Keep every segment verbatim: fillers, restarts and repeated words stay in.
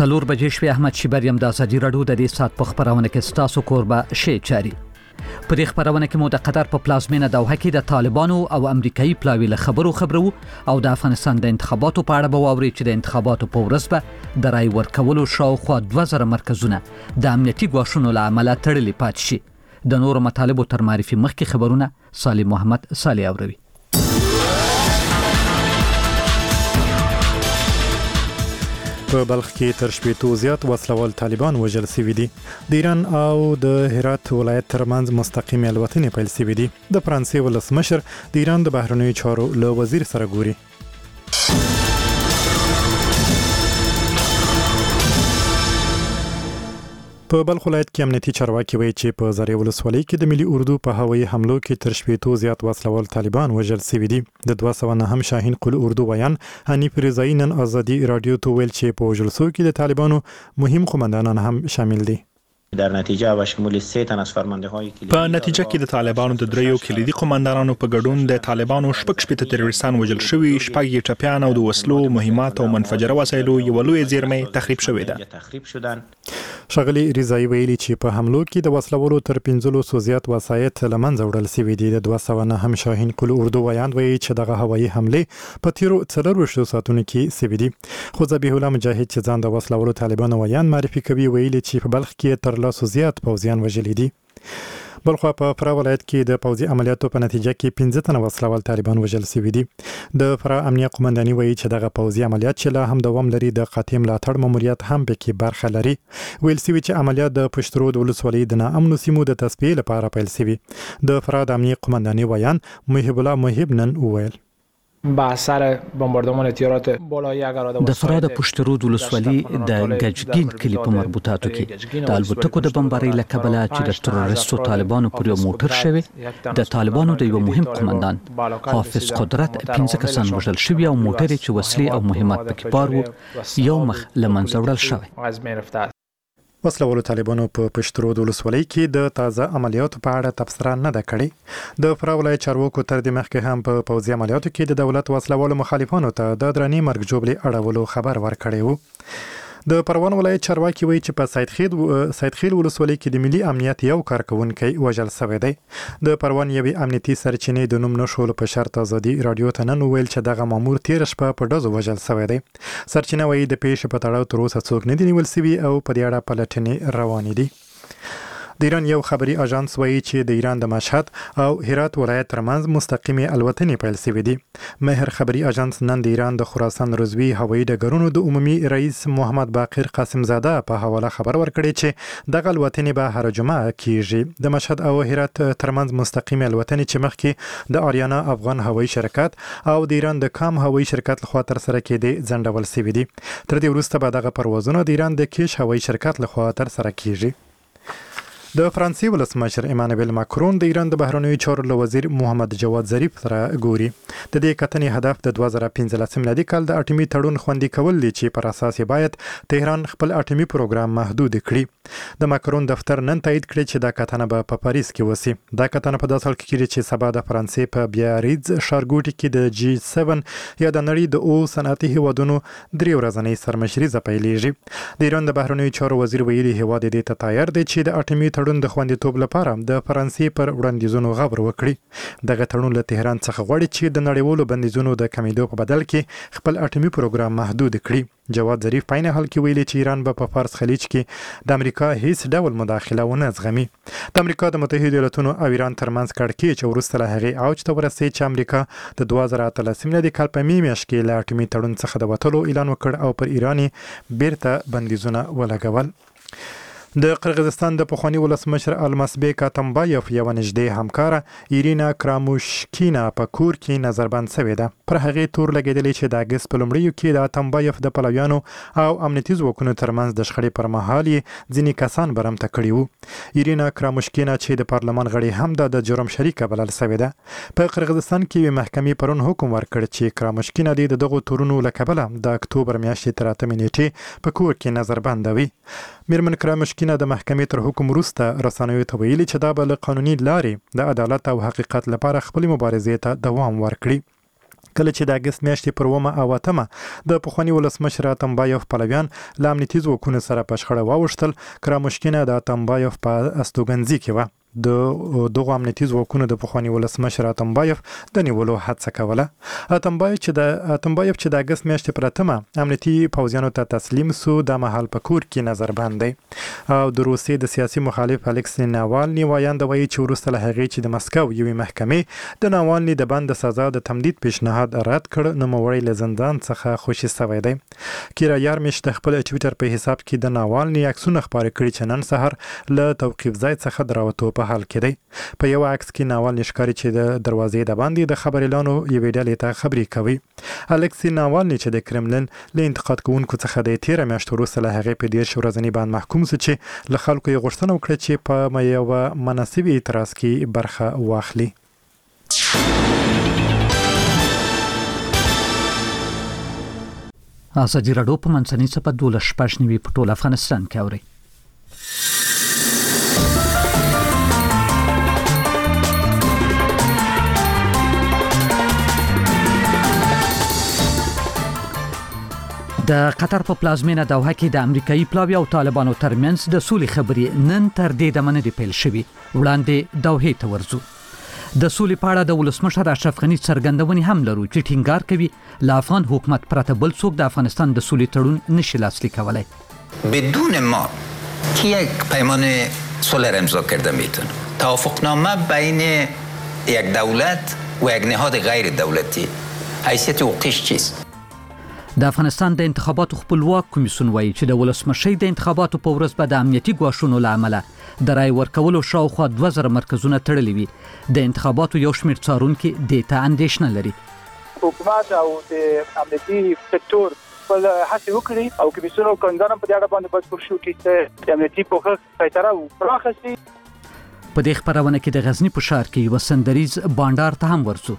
څلور بجې شوې. احمد شیبر یم د ازادي راډیو د دې ساعت په خبرونه کې ستاسو کوربه شی چاري. په دې خبرونه کې مو د قطر په پلازمینه دوحه کې د طالبانو او امریکایي پلاوی له خبرو خبرو او د افغانستان د انتخاباتو په اړه به واوري چې د انتخاباتو په ورځ به د رای ورکولو شاوخوا دوه زره مرکزونه د امنیتي ګواښونو له امله تړلي پاتې شي. د نورو مطالبو تر معرفي مخکې خبرونه صالح محمد صالح اوروي. په بلخ کې تر شپېتو زیات وسلوال طالبان وژل شوي دي. د ایران او د هرات ولایت ترمنځ مستقیم الوتنې پیل شوي دي. د فرانسې ولسمشر د ایران د بهرنیو چارو له وزیر سره ګوري. په بلخ ولایت کې امنیتي چارواکي وایي چې په زری ولسوالۍ کې د ملي اردو په هوایي حملو کې تر شپېتو زیات وسلوال طالبان وژل شوي دي. د دوه سوه نهم شاهین قل اردو ویان حنیف رضایی نن ازادي راډیو ته ویل چې په وژل شوو کې د طالبانو مهم قومندانان هم شامل دي. در نتیجه و شمول سه تن از فرمانده های کلیدی په نتیجه کې د طالبانو د دریو کلیدي قومندانانو په ګډون د طالبانو شپږ شپېته تروریستان وژل شوي، شپږ یې ټپیان او د وسلو، مهمات او منفجره وسایلو یوه لویه زیرمې تخریب شوې ده. ښاغلي رضایی ویلي چې په حملو کې د وسلوالو تر پنځلسو زیات وسایط له منځه وړل شوي دي. د دوه سوه نهم شاهین قل اردو ویان وایي چې دغه هوایي حملې په تیرو څلرویشتو ساعتونو کې شوي دي. خو ذبیح الله مجاهد چې ځان د وسلوالو طالبانو ویان معرفي کوي ویلي چې په بلخ کې تر لاسو زیات پوځیان وژلي دي. بلخوا په فراه ولایت کې د پوځي عملیاتو په نتیجه کې پنځه تنه وسلوال طالبان وژل شوي دي. د فراه امنیه قومنداني وایي چې دغه پوځي عملیات چې لا هم دوام لري د قاطع ملاتړ ماموریت هم پکې برخه لري. ویل شوي چې عملیات د پشترود ولسوالۍ د ناامنو سیمو د تصفیې لپاره پیل شوي. د فراه د امنیه قومنداني ویان محب الله محب نن وویل با اثر بمباردمان اطلاعات بالایی اگر د فراه د پشترود ولسوالۍ د ګجګین کلي په مربوطاتو کې د الوتکو د بمبارۍ له کبله چې د تروریستو طالبانو پر یو موټر شوی د طالبانو د یو مهم قومندان حافظ قدرت پنځه کسان وژل شوي او موټر چې وسلې او مهمات پکې بار وو یو مخ له منځه وړل شوی. وسلوالو طالبانو په پشترود ولسوالۍ کې د تازه عملیاتو په اړه تبصره نه ده کړې. د فراه ولایت چارواکو تر دې مخکې هم په پوځي عملیاتو کې د دولت وسلوالو مخالفانو ته د درنې مرګ ژوبلې اړولو خبر ورکړی وو. د پروان ولایت چارواکي وایي چې په سیدخیل سیدخیل ولسوالۍ کې د ملي امنیت یو کارکونکی وژل شوی دی. د پروان یوې امنیتي سرچینې د نوم نشولو په شرط ازادي راډیو ته نن ویل چې دغه مامور تیر شپه په ډزو وژل شوی دی. سرچینه وایي د پیښې په تړاو تر اوسه څوک نه دي نیول شوي او په دې اړه پلټنې روانې دي. د ایران یو خبري اژانس وایي چې د ایران د مشهد او هرات ولایت ترمنځ مستقیمې الوتنې پیل شوې دي. مهر خبري اژانس نن د ایران د خراسان رضوي هوایي ډګرونو د عمومي رئیس محمد باقر قاسم زاده په حواله خبر ورکړی چې دغه الوتنې به هر جمعه کیږي. د مشهد او هرات ترمنځ مستقیمې الوتنې چې مخکې د آریانا افغان هوایي شرکت او د ایران د کام هوایي شرکت لخوا تر سره کېدې ځنډول شوي دي. تر دې وروسته به دغه پروازونه د ایران د کیش هوایي شرکت لخوا تر سره کیږي. د فرانسې ولسمشر ایمانوئل ماکرون د ایران د بهرنیو چارو له وزیر محمد جواد ظریف سره ګوري. د دې کتنې هدف د دوه زره پنځلسم میلادي کال د اټومي تړون خوندي کول دي چې پر اساس یې باید تهران خپل اټومي پروګرام محدود کړي. د ماکرون دفتر نن تایید کړی چې دا کتنه به په پاریس کې وسی. دا کتنه په داسې حال کې کېږي چې سبا د فرانسې په بیاریتز ښارګوټي کې د جی سیون یا د نړۍ د او صنعتي هیوادونو درې ورځنۍ سرمشریزه پیلېږي. د ایران د بهرنیو چارو وزیر ویلي هیواد دې ته تیار دی چې د اټومي تړون د خوندیتوب لپاره د فرانسې پر وړاندیزونو غبر وکړي. دغه تړون له تهران څخه غواړي چې د نړیوالو بندیزونو د کمیدو په بدل کې خپل اټومي پروګرام محدود کړي. جواد ظریف په عین حال کې ویلي چې ایران به په فارس خلیج کې د امریکا هیڅ ډول مداخله ونه زغمي. د امریکا د متحده ایالاتونو او ایران ترمنځ کړکېچ چې وروسته له هغې اوج ته ورسېد چې امریکا د دوه زره اتلسم میلادي کال په مې میاشت کې له اټومي تړون څخه د وتلو اعلان وکړ او پر ایران بیرته بندیزونه ولګول. د قرغیزستان د پخوانی ولسمشر المسبیک اتمبایف یو نږدې همکاره ایرینا کراموشکینا په کور کې نظربند شوې ده. پر هغې تور لګېدلی چې د اګست په لومړیو کې د اتمبایف د پلویانو او امنیتي ځواکونو ترمنځ د شخړې پر مهال یې ځینې کسان برمته کړي وو. ایرینا کراموشکینا چې د پارلمان غړي هم ده د جرم شریکه بلل شوې ده. په قرغیزستان کې یوې محکمې پرون حکم ورکړ چې کراموشکینا د دغو تورونو له کبله د اکتوبر میاشتې تر اتمې نیټې په کور کې نظربنده وي. میرمن کراموشکینا د محکمې تر حکم وروسته رسنیو ته ویلي چې دا به له قانوني لارې د عدالت او حقیقت لپاره خپلې مبارزې ته دوام ورکړي. کله چې د اگست میاشتې پر اومه او اتمه د پخوانی ولسمشر اتمبایوف پلویان له امنیتي ځواکونو سره په شخړه واوښتل، کرامشکینه د اتمبایوف په استوګنځي کې و. د دغه امنیتي ځواکونو د پخوانی ولسمشر اتمبایوف د نیولو هڅه کوله. اتمبایوف چې د اتمبایوف چې د اگست میاشتې پر اتمه امنیتي پوځیانو ته تسلیم سو، د مهال په کور کې نظربند دی. او د روسیې د سیاسي مخالف الکسی ناوالني وایاند وایي چې وروسته له هغې چې د مسکو یوې محکمې د ناوالني د بند سزا د تمدید پیشنهاد رد کړ، نوموړی له زندان څخه خوشي شوی دی. کیرا یارمیش د خپل ټویټر په حساب کې د ناوالني عکسونه خپاره کړي چې نن سحر له توقیف ځای څخه دراوتو په حال کې دی. په یو عکس کې ناوالني ښکاري چې د دروازې د باندې د خبريالانو یوې ډلې ته خبرې کوي. الکسی ناوالني چې د کرملین له انتقاد کوونکو څخه د تیر میاشت وروسته له هغې په دېرش ورځني باندې محکوم شو چې له خلکو یې غوښتنه وکړه چې په یو مناسب اعتراض کې برخه واخلي. ازادي راډیو په منځنۍ سپه دولس شپږ نوي په ټول افغانستان کې اوري. د قطر په پلازمینه دوحه کې د امریکایي پلاوی او طالبانو ترمنځ د سولې خبرې نن تر دې دمه نه پیل شوې. وړاندې دوحې ته ورځو. د سولې په اړه د ولسمشر اشرف غني څرګندونې هم لرو چې ټینګار کوي له افغان حکومت پرته بل څوک د افغانستان د سولې تړون نشي لاسلیک کولای. بدون ما که یک پیمان صلح امضا کرده میتونه توافقنامه بین یک دولت و یک نهاد غیر دولتی حیثیت حقوقیش چیست؟ د افغانستان د انتخاباتو خپلواک کمیسیون وایي چې د ولسمشۍ د انتخاباتو په ورځ به د امنیتي ګواښونو له امله د رای ورکولو شاوخوا دوه زره مرکزونه تړلي وي. د انتخاباتو یو شمېر څارونکي دې ته اندېښنه لري. حکومت او د امنیتي سکتور خپل هڅې وکړي او کمیسیون او کاندیدان په دې اړه باندې بحث وشي چې د امنیتي پوښښ سیطره پراخه شي. په دې خبرونه کې د غزني په ښار کې یو سندریز بانډار ته هم ورځو.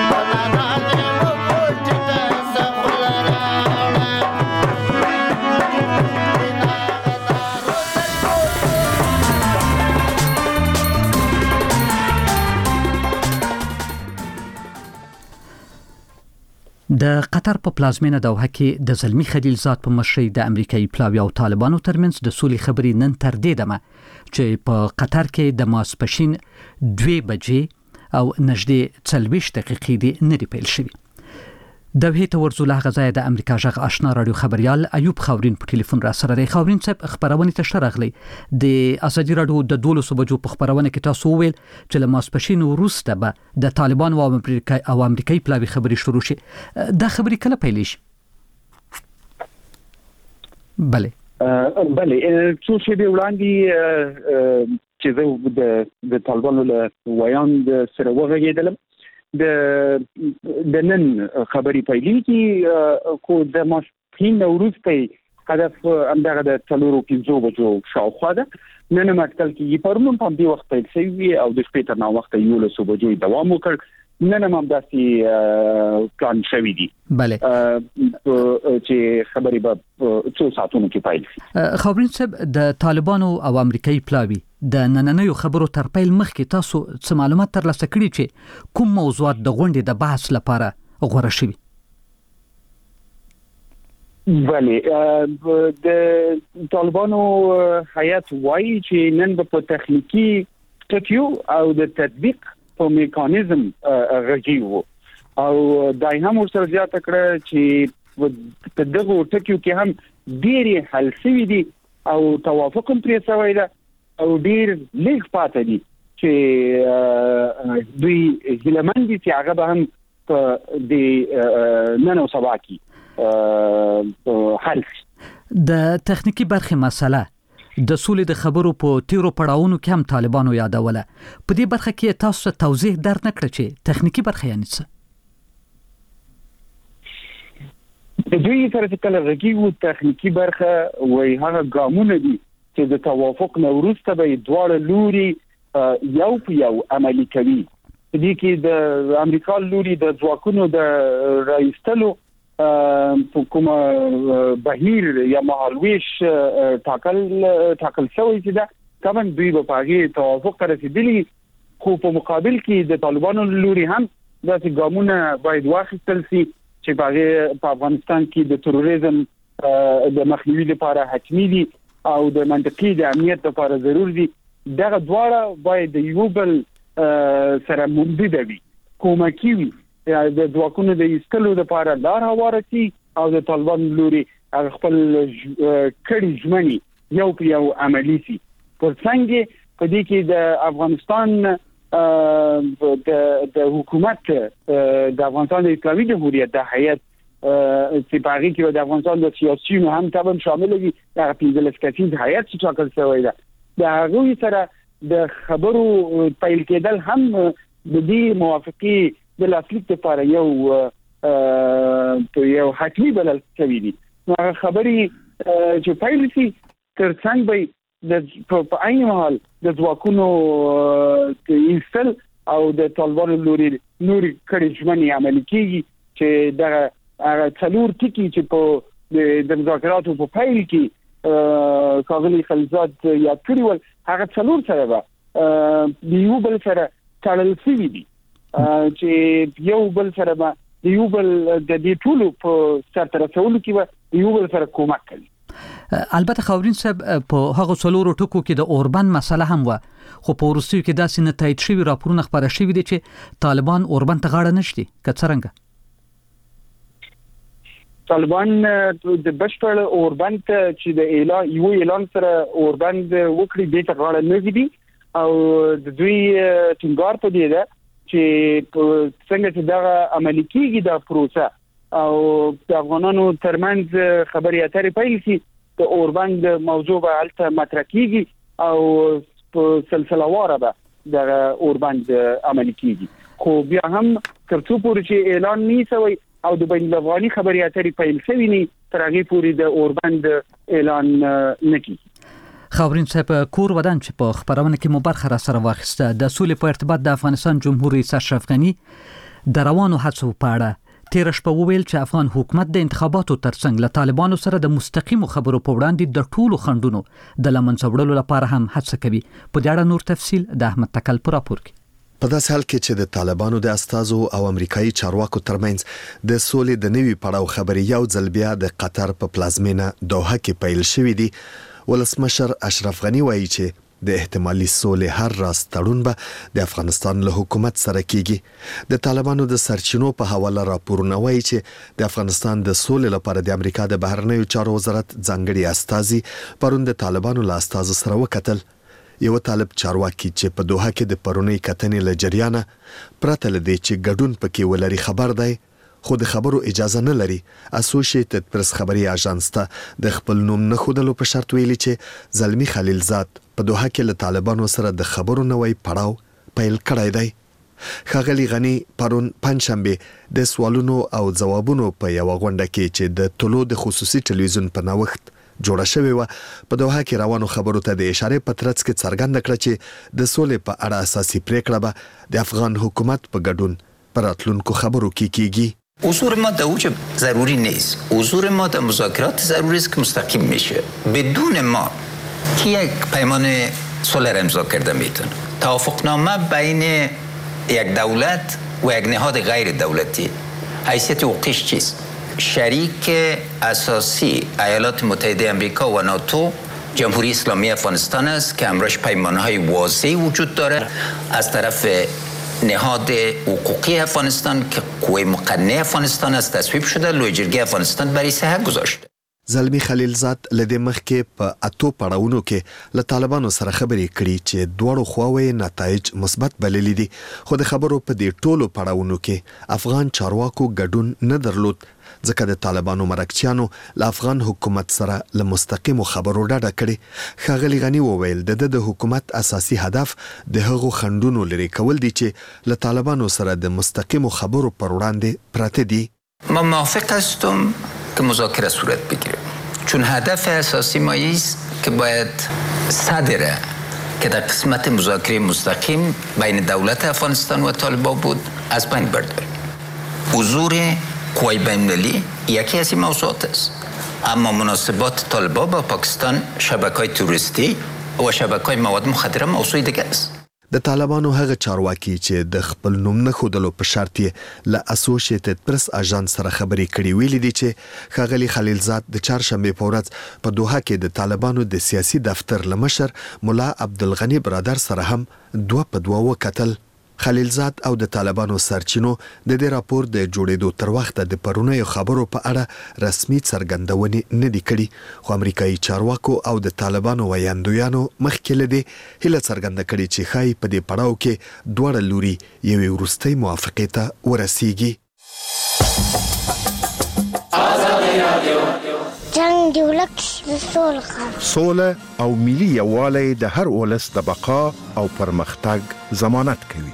د قطر په پلازمینه دوحه کې د زلمی خلیلزاد په مشرۍ د امریکایي پلاوی او طالبانو ترمنځ د سولې خبرې نن تر دې دمه چې په قطر کې د ماسپښین دوه بجې او نږدې څلوېښت دقیقې دې نه دی پیل شوی. دوحې ته ورځو له هغه ځایه د امریکا غږ آشنا راډیو خبريال ایوب خاورین په ټلیفون را سره دی. خاورین صاحب خبرونه ته شرغلی د ازادي راډیو د دولسو بجو په خبرونه کې تاسو ویل چې له ماسپښین وروسته به د طالبان او امریکا او امریکایي پلاوی خبرې شروع شي. دا خبرې کله پیل شي؟ بله بله څو شېبې وړاندې چې زه د د طالبانو له ویاند سره وغږېدلم د د نن خبري پیلېږي کو د ماسپښین وروسته هدف همدغه د څلورو پنځو بجو شاوخوا ده. نن مټکل کې پرون په دې وخت پیل شوی او د شپې تر نو وخت یولسو بجو دوام وکړ. نن هم داسې پلان شوی دی. بله چې خبري به څو ساعتونو کې پیل شي. خبرین صاحب د طالبانو او امریکایي پلاوی د نننیو خبرو تر پیل مخکې تاسو څه معلومات ترلاسه کړي چې کوم موضوعات د غونډې د بحث لپاره غوړه شوي؟ بله د طالبانو هیئت وایي چې نن په تخنیکی ټکیو او د تطبیق په میکانیزم غږیو او دای هم ورسره زیاته کړه چې په دغه ټکیو کې هم ډېری حل شوي دي او توافق هم پرې شوی ده او ډیر لیک پاتې دي چې دوی هیلمن دي چې هغه به هم په د نن او سبا کې حل شي. د تخنیکی برخه مسله د سولې د خبرو په تیرو پړاوونو کې هم طالبانو یادوله. په دې برخه کې تاسو توضیح در نه کړی چې تخنیکی برخه یعنی څه؟ د دوی سره چې کله غږیږو تخنیکی برخه وایي هغه ګامونه دي چې د توافق نه وروسته به دواړه لوري یو په یو عملي کوي. دې کې د امریکا لوري د ځواکونو د رئیستلو په کومه بهیر یا مهالویش ټاکل ټاکل شوی چې دا کوم دوی په هغه توافق ته رسیدلی، خو په مقابل کې د طالبانو لوري هم داسې ګامونه باید واخیستل شي چې په افغانستان کې د تروریزم د مخنیوي لپاره حتمي دي او د منطقي د امنیت لپاره ضروري دي. دغه دواړه باید د یو بل سره ممدد وي، کومکی وي، د ځواکونو د ایستلو لپاره لار هواره شي او د طالبان لوري خپل کړي ژمنې یو په یو عملي شي. پر څنګه په دې کې د افغانستان د د حکومت د افغانستان د اسلامي جمهوریت د هیئت چې په هغه کې د افغانستان د سیاسي هم طبعا شامل دي، د پنځلس کسیز هیئت چې ټاکل شوی ده. د هغوی سره د خبرو پیل کېدل هم د دې موافقي د لاسلیک لپاره یو یو حتمي بلل شوی دي. هغه خبرې چې پیل شي تر څنګ به د په عین حال د ځواکونو ایستل او د طالبانو لوري نوري کړي ژمنې عملي کیږي چې د هغه څلور ټکي چې په د مذاکراتو په پیل کې کاغلی خلیزات یاد کړی ول، هغه څلور سره به د یو بل سره تړل شوي دي چې یو بل سره به د یو بل د دې ټولو په سرته رسولو کې به د یو بل سره کومک کوي. البته خاورین صاحب په هغه څلورو ټکو کې د اوربند مسله هم و، خو په وروستیو کې داسې نتایج شوي راپورونه خپاره شوي دي چې طالبان اوربند ته غاړه نشدي. که څرنګه طالبان د بشپړ اوربند چې د اعلان یو اعلان سره اوربند وکړي د ته غاړه نه دي او د دوی ټینګار په دی ده چې څنګه چې دا عملي کیږي د پروسه او د افغانانو ترمنځ خبري اترې پیل شي د اوربند موضوع به البته مطرح کیږي او په سلسله واره به د اوربند عملي کیږي. خو بیا هم ترڅو پورې چې اعلان نه شوی او د بین الافغاني خبري اترې پیل شوی نه تر هغه پورې د اوربند اعلان نه کیږي. خاورین صاحب کور ودان چې په خبرونه کې مو برخه را سره واخیسته د سولې په ارتباط د افغانستان جمهور رئیس اشرف غنی د روانو هڅو په اړه تیر شپه وویل چې افغان حکومت د انتخاباتو ترڅنګ له طالبانو سره د مستقیمو خبرو په وړاندې د ټولو خنډونو د لمنځه وړلو لپاره هم هڅه کوي. په دې اړه نور تفصیل د احمد تکل پر راپور کې. په داسې حال کې چې د طالبانو د استازو او امریکایي چارواکو ترمنځ د سولې د نوي پړاو خبرې یو ځل بیا د قطر په پلازمینه دوحه کې پیل شوې دي، ولسمشر اشرف غنی وایي چې د احتمالي سولې هر راز تړون به د افغانستان له حکومت سره کیږي. د طالبانو د سرچینو په حواله راپورونه وایي چې د افغانستان د سولې لپاره د امریکا د بهرنیو چارو وزارت ځانګړي استازي پرون د طالبانو له استازو سره وکتل. یو طالب چارواکي چې په دوحه کې د پرونی کتنې له جریانه پرته لدی چې ګډون پکې ولري خبر دی، خو د خبرو اجازه نه لري. اسوسییټډ پریس خبري اژانس ته د خپل نوم نه خودلو په شرط ویلي چې زلمی خلیلزاد په دوحه کې له طالبانو سره د خبرو نوې پړاو پیل کړی دی. ښاغلي غنی پرون پنځشنبه د سوالونو او ځوابونو په یو غونډه کې چې د طلوع د خصوصي ټلویزیون په نوښت جوړه شوې و په دوحه کې روانو خبرو ته د اشاره په ترڅ کې څرګنده کړه چې د سولې په اړه اساسي پریکړه به د افغان حکومت په ګډون پر راتلونکو خبرو کې کیږي. حضور ما در اوج ضروری نیست. حضور ما در مذاکرات ضروری است که مستقیم میشه. بدون ما که یک پیمان صلح امضا کرده میتونه. توافقنامه بین یک دولت و یک نهاد غیر دولتی حیثیت حقوقیش چیست؟ شریک اساسی ایالات متحده آمریکا و ناتو جمهوری اسلامی افغانستان است که همراهش پیمانهای واضحی وجود داره از طرف نهاد حقوقی افغانستان که قوه مقننه افغانستان است تصویب شده، لوی جرګه افغانستان برای صحت گذاشته. زلمی خلیلزاد لدې مخکې په اتو پړاوونو کې له طالبانو سره خبرې کړي چې دواړو خواوې نتایج مثبت بللي دي، خو د خبرو په دې ټولو پړاوونو کې افغان چارواکو ګډون نه درلود ځکه د طالبانو مرکچیانو له افغان حکومت سره له مستقیمو خبرو ډډه کړې. ښاغلي غنی وویل د د حکومت اساسي هدف د هغو خنډونو لري کول دي چې له طالبانو سره د مستقیمو خبرو پر وړاندې پراته دي. ما موافق هستم که مذاکره صورت بگیره، چون هدف اساسی ما است که باید صدره که در قسمت مذاکره مستقیم بین دولت افغانستان و طالبان بود از بین برداریم. حضور قوای بین‌المللی یکی از این موضوعات است، اما مناسبات طالبان با پاکستان، شبکه‌های توریستی و شبکه‌های مواد مخدره موضوع دیگه است. د طالبانو هغه چارواکي چې د خپل نوم نه خودلو په شرط یې له اسوسییټډ پریس اژانس سره خبرې کړې ویلي دي چې ښاغلي خلیلزاد د چهارشنبه په ورځ په دوحه کې د طالبانو د سیاسي دفتر لمشر مولا عبدالغنی برادر سره هم دوه په دوه وکتل. خلیلزاد او د طالبانو سرچینو د دې راپور د جوړېدو تر وخته د پرونیو خبرو په اړه رسمي څرګندونې نه دي کړي، خو امریکایي چارواکو او د طالبانو ویاندویانو مخکې له دې هیله څرګنده کړې چې ښایي په دې پړاو کې دواړه لوري یوې وروستۍ موافقې ته ورسیږي. جنگ دی ولک سوله سوله او ملي یووالی د هر ولس د بقا او پرمختګ ضمانت کوي.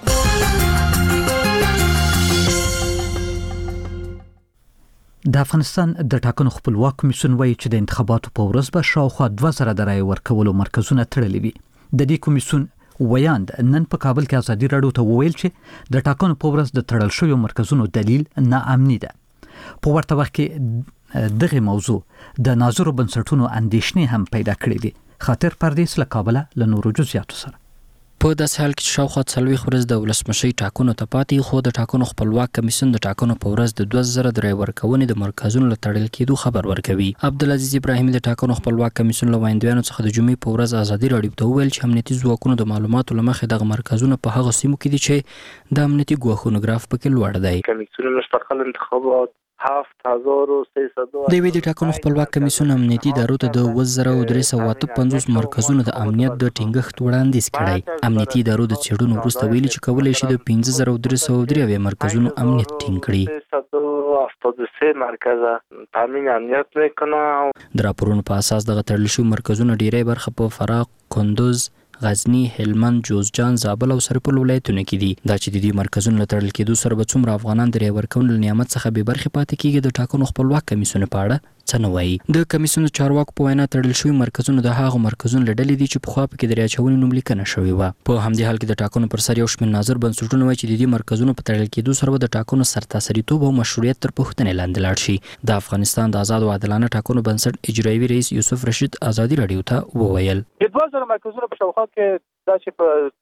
د افغانستان د ټاکنو خپلواک کمیسیون وایي چې د انتخاباتو په ورځ به شاوخوا دوه زره د رایې ورکولو مرکزونه تړلي وي. د دې کمیسیون ویاند نن په کابل کې ازادي راډیو ته وویل چې د ټاکنو په ورځ د تړل شویو مرکزونو دلیل ناامني ده. په ورته وخت کې دغه موضوع د ناظرو بنسټونو اندېښنې هم پیدا کړې دي. خاطر پردیس له کابل له نورو جزئیاتو سره. په داسې حال کې چې شاوخوا څلوېښت ورځې د ولسمشۍ ټاکنو ته پاتې، خو د ټاکنو خپلواک کمیسیون د ټاکنو په ورځ د دوه زره د رایې ورکونې د مرکزونو له تړل کېدو خبر ورکوي. عبدالعزیز ابراهیمي د ټاکنو خپلواک کمیسیون له ویاندویانو څخه د جمعې په ورځ ازادي راډیو ته وویل چې امنیتي ځواکونو د معلوماتو له مخې دغه مرکزونه په هغه سیمو کې دي چې د امنیتي ګواښونوګراف پکې لوړ دی. کمیسیون مستقل انتخابات هفت هزار و سیصد د یوې د ټاکنو خپلواک کمیسیون امنیتي ادارو ته د اووه زره درې سوه اته پنځوس مرکزونو د امنیت د ټینګښت وړاندیز کړی. امنیتي ادارو د څېړنو وروسته ویلي چې کولی شي د پنځه زره درې سوه درې اویا مرکزونو امنیت ټینګ کړي. هفتاد و سه مرکز تامین امنیت میکنه. د راپورونو په اساس دغه تړل شوي مرکزونه ډیری برخه په فراه، کندوز، غزنی، هلمند، جوزجان، زابل او سرپل ولایتونو کې دي. دا چې د دې مرکزونو له تړل کېدو سره به څومره افغانان د رایې ورکونې له نعمت څخه بې برخې پاتې کېږي، د ټاکنو خپلواک کمیسیون په اړه څه نه وایي. د کمیسیون د چارواکو په وینا تړل شوي مرکزونه د هغو مرکزونو له ډلې دي چې پخوا پکې د رایې اچونې نوملیکنه شوې وه. په همدې حال کې د ټاکنو پر سر یو شمېر ناظر بنسټونه وایي چې د دې مرکزونو په تړل کېدو سره به د ټاکنو سرتاسریتوب او مشروعیت تر پوښتنې لاندې لاړ شي. د افغانستان د آزاد او عادلانه ټاکنو بنسټ اجرایوي رئیس یوسف رشید ازادي راډیو ته وویل د دوه زره مرکزونو په شاوخوا کې دا چې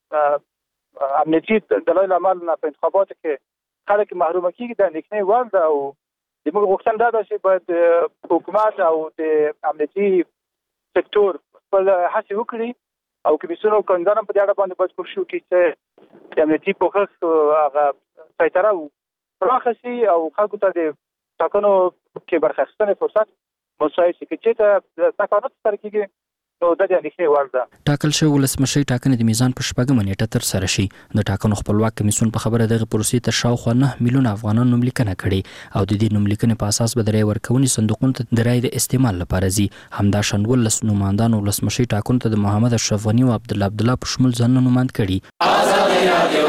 په امنیتي دلایل عمل نه په انتخاباتو کې خلک محروم کیږي د اندېښنې وړ ده او د موږ غوښتنه دا ده چې باید حکومت او د امنیتي سکتور خپل هڅې وکړي او کمیسیون کندان په دې اړه باندې باید کوشش وکړي چې د امنیتي پوښښ هغه سیطره پراخه شي او خلکو ته د ټاکنو کې برخه اخیستنې فرصت مساعد شي. چې ته تکانت سره کېږي نو د دې اندېښنې وړ ده. ټاکل شوی ولسمشۍ ټاکنې د میزان په شپږمه نیټه ترسره شي. د ټاکنو خپلواک کمیسیون په خبره دغه پروسې تر شاوخوا نه میلیونه افغانان نوملیکنه کړي او د دې نوملیکنې په اساس به د رایې ورکونې صندوقونو ته د رایې د استعمال لپاره ځي. همداشان ولس نوماندانو ولسمشۍ ټاکنو ته د محمد اشرف غني او عبدالله عبدالله په شمول ځانونه نوماند کړي. ازادي راډیو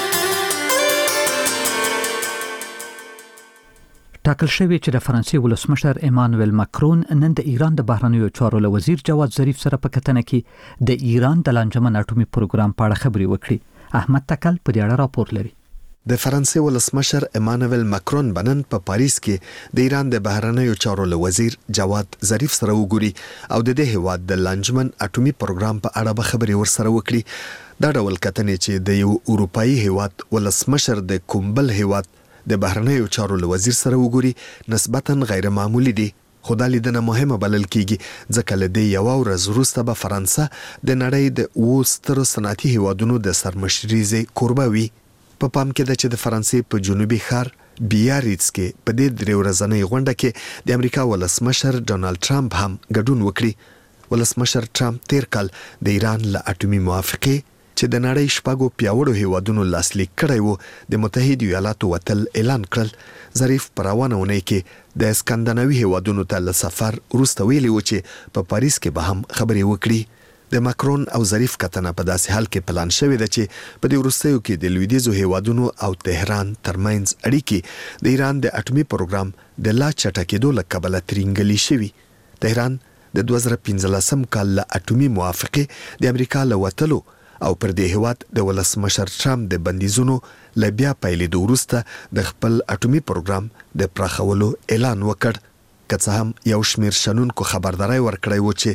ټاکل شوی چې د فرانسې ولسمشر ایمانوئل ماکرون نن د ایران د بهرنیو چارو له وزیر جواد ظریف سره په کتنه کې د ایران د لانجمن اټومي پروګرام په اړه خبرې وکړي. احمد تکل په دې اړه راپور لري. د فرانسې ولسمشر ایمانوئل ماکرون بنن په پاریس کې د ایران د بهرنیو چارو له وزیر جواد ظریف سره وګوري او د دې هیواد د لانجمن اټومي پروګرام په اړه به خبرې ورسره وکړي. دا ډول کتنې چې د یو اروپאי هیواد ولسمشر د کومبل هیواد د بهرنیو چارو له وزیر سره وګوري نسبتاً غیر معمولی دي. خو دا لیدنه مهمه بلل کیږي ځکه له دې یو ورځ وروسته به فرانسه د نړۍ د اوو سترو صنعتي هیوادونو د سرمشریزې کوربه وي. په پام کې ده چې د فرانسې په جنوبي ښار بیاریتس کې په دې درې ورځنۍ غونډه کې د امریکا ولسمشر ډونالد ټرمپ هم ګډون وکړي. ولسمشر ټرمپ تیر کال د ایران له اټومي موافقې چې د نړۍ شپږو پیاوړو هیوادونو لاسلیک کړی وو د متحده ایالاتو وتل اعلان کړل. ظریف په روانه اونۍ کې د اسکندناوي هیوادونو ته له سفر وروسته ویلي و چې په پاریس کې به هم خبرې وکړي. د ماکرون او ظریف کتنه په داسې حال کې پلان شوې ده چې په دې وروستیو کې د لویدیځو هیوادونو او تهران ترمنځ اړیکې د ایران د اټومي پروګرام د لا چټکېدو له کبله ترینګلي شوي. تهران د دوه زره پنځلسم کال له اټومي موافقې د امریکا له وتلو او پر دې هیواد د ولسمشر ټرمپ د بندیزونو له بیا پیلېدو وروسته د خپل اټومي پروګرام د پراخولو اعلان وکړ. که څه هم یو شمېر شنونکو خبرداری ورکړی و چې